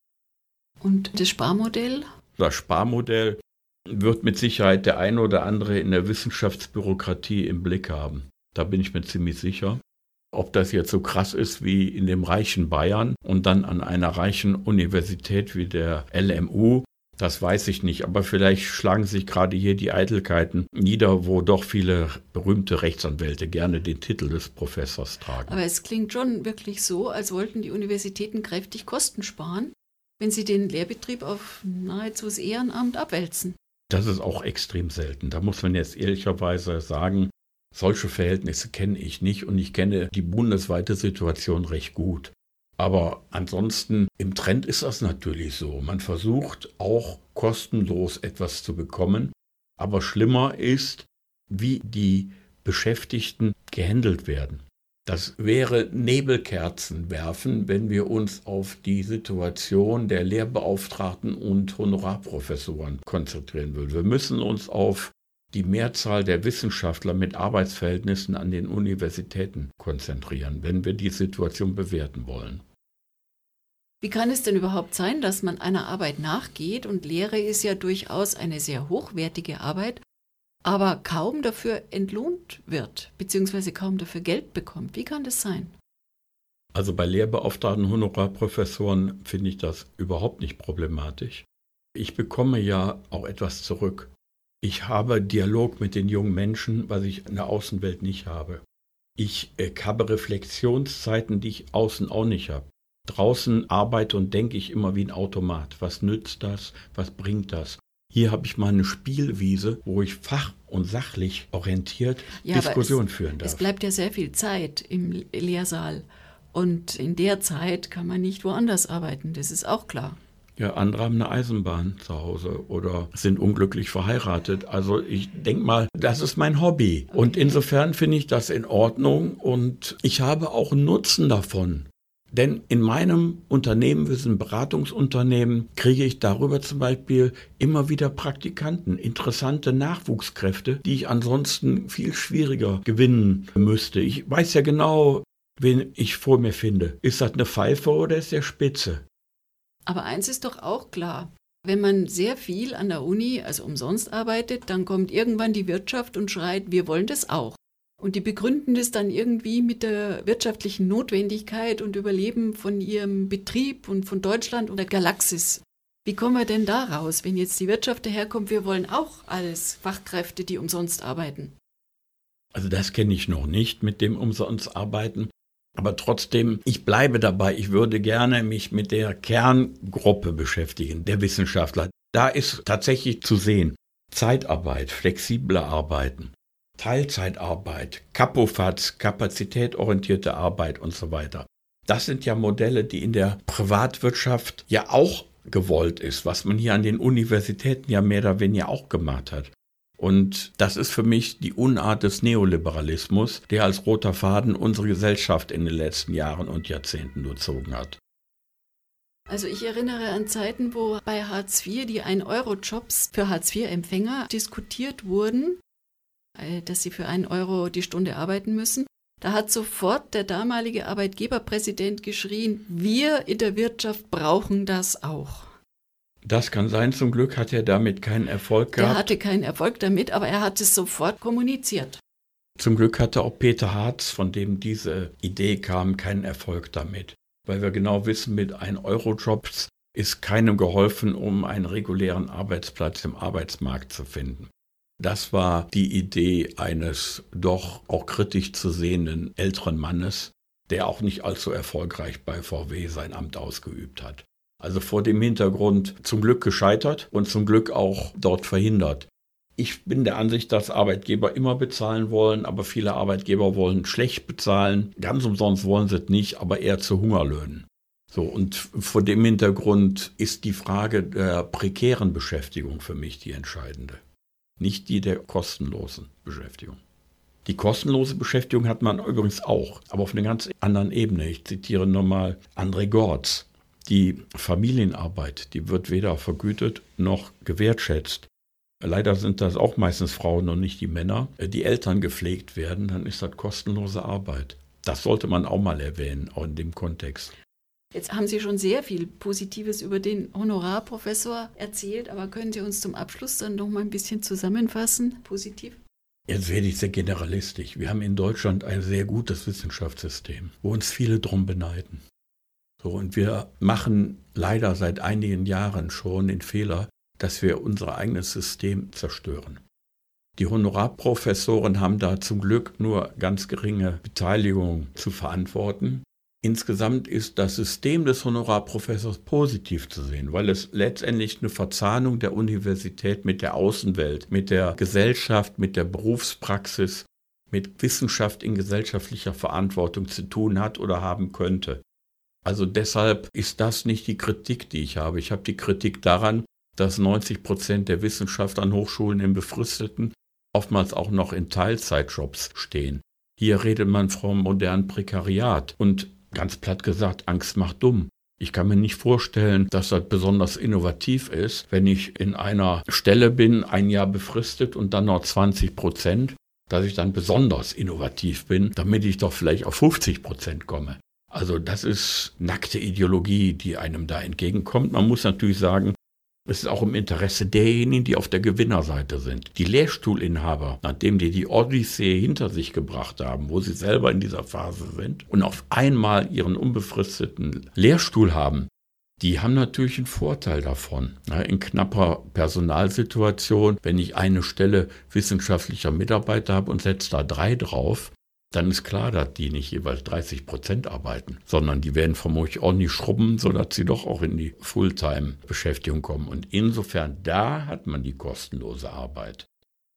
Und das Sparmodell? Das Sparmodell wird mit Sicherheit der eine oder andere in der Wissenschaftsbürokratie im Blick haben. Da bin ich mir ziemlich sicher. Ob das jetzt so krass ist wie in dem reichen Bayern und dann an einer reichen Universität wie der LMU, das weiß ich nicht. Aber vielleicht schlagen sich gerade hier die Eitelkeiten nieder, wo doch viele berühmte Rechtsanwälte gerne den Titel des Professors tragen. Aber es klingt schon wirklich so, als wollten die Universitäten kräftig Kosten sparen, wenn sie den Lehrbetrieb auf nahezu das Ehrenamt abwälzen. Das ist auch extrem selten. Da muss man jetzt ehrlicherweise sagen, solche Verhältnisse kenne ich nicht und ich kenne die bundesweite Situation recht gut. Aber ansonsten im Trend ist das natürlich so. Man versucht auch kostenlos etwas zu bekommen. Aber schlimmer ist, wie die Beschäftigten gehandelt werden. Das wäre Nebelkerzen werfen, wenn wir uns auf die Situation der Lehrbeauftragten und Honorarprofessoren konzentrieren würden. Wir müssen uns auf die Mehrzahl der Wissenschaftler mit Arbeitsverhältnissen an den Universitäten konzentrieren, wenn wir die Situation bewerten wollen. Wie kann es denn überhaupt sein, dass man einer Arbeit nachgeht, und Lehre ist ja durchaus eine sehr hochwertige Arbeit, aber kaum dafür entlohnt wird, beziehungsweise kaum dafür Geld bekommt? Wie kann das sein? Also bei Lehrbeauftragten, Honorarprofessoren finde ich das überhaupt nicht problematisch. Ich bekomme ja auch etwas zurück. Ich habe Dialog mit den jungen Menschen, was ich in der Außenwelt nicht habe. Ich habe Reflexionszeiten, die ich außen auch nicht habe. Draußen arbeite und denke ich immer wie ein Automat. Was nützt das? Was bringt das? Hier habe ich mal eine Spielwiese, wo ich fach- und sachlich orientiert Diskussionen führen darf. Es bleibt ja sehr viel Zeit im Lehrsaal. Und in der Zeit kann man nicht woanders arbeiten, das ist auch klar. Ja, andere haben eine Eisenbahn zu Hause oder sind unglücklich verheiratet. Also ich denke mal, das ist mein Hobby. Okay. Und insofern finde ich das in Ordnung und ich habe auch einen Nutzen davon. Denn in meinem Unternehmen, wir sind ein Beratungsunternehmen, kriege ich darüber zum Beispiel immer wieder Praktikanten, interessante Nachwuchskräfte, die ich ansonsten viel schwieriger gewinnen müsste. Ich weiß ja genau, wen ich vor mir finde. Ist das eine Pfeife oder ist der Spitze? Aber eins ist doch auch klar. Wenn man sehr viel an der Uni, also umsonst arbeitet, dann kommt irgendwann die Wirtschaft und schreit, wir wollen das auch. Und die begründen das dann irgendwie mit der wirtschaftlichen Notwendigkeit und Überleben von ihrem Betrieb und von Deutschland und der Galaxis. Wie kommen wir denn da raus, wenn jetzt die Wirtschaft daherkommt, wir wollen auch alles Fachkräfte, die umsonst arbeiten? Also das kenne ich noch nicht mit dem umsonst arbeiten. Aber trotzdem, ich bleibe dabei, ich würde gerne mich mit der Kerngruppe beschäftigen, der Wissenschaftler. Da ist tatsächlich zu sehen, Zeitarbeit, flexible Arbeiten, Teilzeitarbeit, Kapofaz, kapazitätorientierte Arbeit und so weiter. Das sind ja Modelle, die in der Privatwirtschaft ja auch gewollt ist, was man hier an den Universitäten ja mehr oder weniger auch gemacht hat. Und das ist für mich die Unart des Neoliberalismus, der als roter Faden unsere Gesellschaft in den letzten Jahren und Jahrzehnten durchzogen hat. Also ich erinnere an Zeiten, wo bei Hartz IV die 1-Euro-Jobs für Hartz-IV-Empfänger diskutiert wurden, dass sie für 1 Euro die Stunde arbeiten müssen. Da hat sofort der damalige Arbeitgeberpräsident geschrien, wir in der Wirtschaft brauchen das auch. Das kann sein, zum Glück hat er damit keinen Erfolg gehabt. Er hatte keinen Erfolg damit, aber er hat es sofort kommuniziert. Zum Glück hatte auch Peter Hartz, von dem diese Idee kam, keinen Erfolg damit. Weil wir genau wissen, mit 1-Euro-Jobs ist keinem geholfen, um einen regulären Arbeitsplatz im Arbeitsmarkt zu finden. Das war die Idee eines doch auch kritisch zu sehenden älteren Mannes, der auch nicht allzu erfolgreich bei VW sein Amt ausgeübt hat. Also vor dem Hintergrund zum Glück gescheitert und zum Glück auch dort verhindert. Ich bin der Ansicht, dass Arbeitgeber immer bezahlen wollen, aber viele Arbeitgeber wollen schlecht bezahlen. Ganz umsonst wollen sie es nicht, aber eher zu Hungerlöhnen. So, und vor dem Hintergrund ist die Frage der prekären Beschäftigung für mich die entscheidende. Nicht die der kostenlosen Beschäftigung. Die kostenlose Beschäftigung hat man übrigens auch, aber auf einer ganz anderen Ebene. Ich zitiere nochmal André Gortz. Die Familienarbeit, die wird weder vergütet noch gewertschätzt. Leider sind das auch meistens Frauen und nicht die Männer. Die Eltern gepflegt werden, dann ist das kostenlose Arbeit. Das sollte man auch mal erwähnen, auch in dem Kontext. Jetzt haben Sie schon sehr viel Positives über den Honorarprofessor erzählt, aber können Sie uns zum Abschluss dann noch mal ein bisschen zusammenfassen, positiv? Jetzt werde ich sehr generalistisch. Wir haben in Deutschland ein sehr gutes Wissenschaftssystem, wo uns viele drum beneiden. So, und wir machen leider seit einigen Jahren schon den Fehler, dass wir unser eigenes System zerstören. Die Honorarprofessoren haben da zum Glück nur ganz geringe Beteiligung zu verantworten. Insgesamt ist das System des Honorarprofessors positiv zu sehen, weil es letztendlich eine Verzahnung der Universität mit der Außenwelt, mit der Gesellschaft, mit der Berufspraxis, mit Wissenschaft in gesellschaftlicher Verantwortung zu tun hat oder haben könnte. Also deshalb ist das nicht die Kritik, die ich habe. Ich habe die Kritik daran, dass 90% der Wissenschaft an Hochschulen in befristeten, oftmals auch noch in Teilzeitjobs stehen. Hier redet man vom modernen Prekariat und ganz platt gesagt, Angst macht dumm. Ich kann mir nicht vorstellen, dass das besonders innovativ ist, wenn ich in einer Stelle bin, 1 Jahr befristet und dann noch 20%, dass ich dann besonders innovativ bin, damit ich doch vielleicht auf 50% komme. Also das ist nackte Ideologie, die einem da entgegenkommt. Man muss natürlich sagen, es ist auch im Interesse derjenigen, die auf der Gewinnerseite sind. Die Lehrstuhlinhaber, nachdem die Odyssee hinter sich gebracht haben, wo sie selber in dieser Phase sind und auf einmal ihren unbefristeten Lehrstuhl haben, die haben natürlich einen Vorteil davon. In knapper Personalsituation, wenn ich eine Stelle wissenschaftlicher Mitarbeiter habe und setze da 3 drauf, dann ist klar, dass die nicht jeweils 30% arbeiten, sondern die werden vermutlich auch nicht schrubben, sodass sie doch auch in die Fulltime-Beschäftigung kommen. Und insofern, da hat man die kostenlose Arbeit.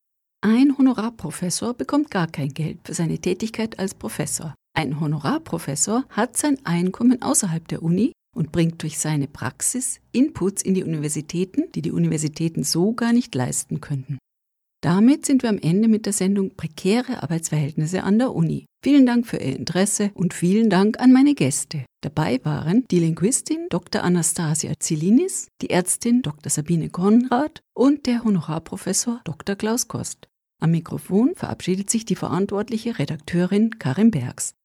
Ein Honorarprofessor bekommt gar kein Geld für seine Tätigkeit als Professor. Ein Honorarprofessor hat sein Einkommen außerhalb der Uni und bringt durch seine Praxis Inputs in die Universitäten, die die Universitäten so gar nicht leisten könnten. Damit sind wir am Ende mit der Sendung Prekäre Arbeitsverhältnisse an der Uni. Vielen Dank für Ihr Interesse und vielen Dank an meine Gäste. Dabei waren die Linguistin Dr. Anastasia Zilinis, die Ärztin Dr. Sabine Konrad und der Honorarprofessor Dr. Klaus Kost. Am Mikrofon verabschiedet sich die verantwortliche Redakteurin Karin Bergs.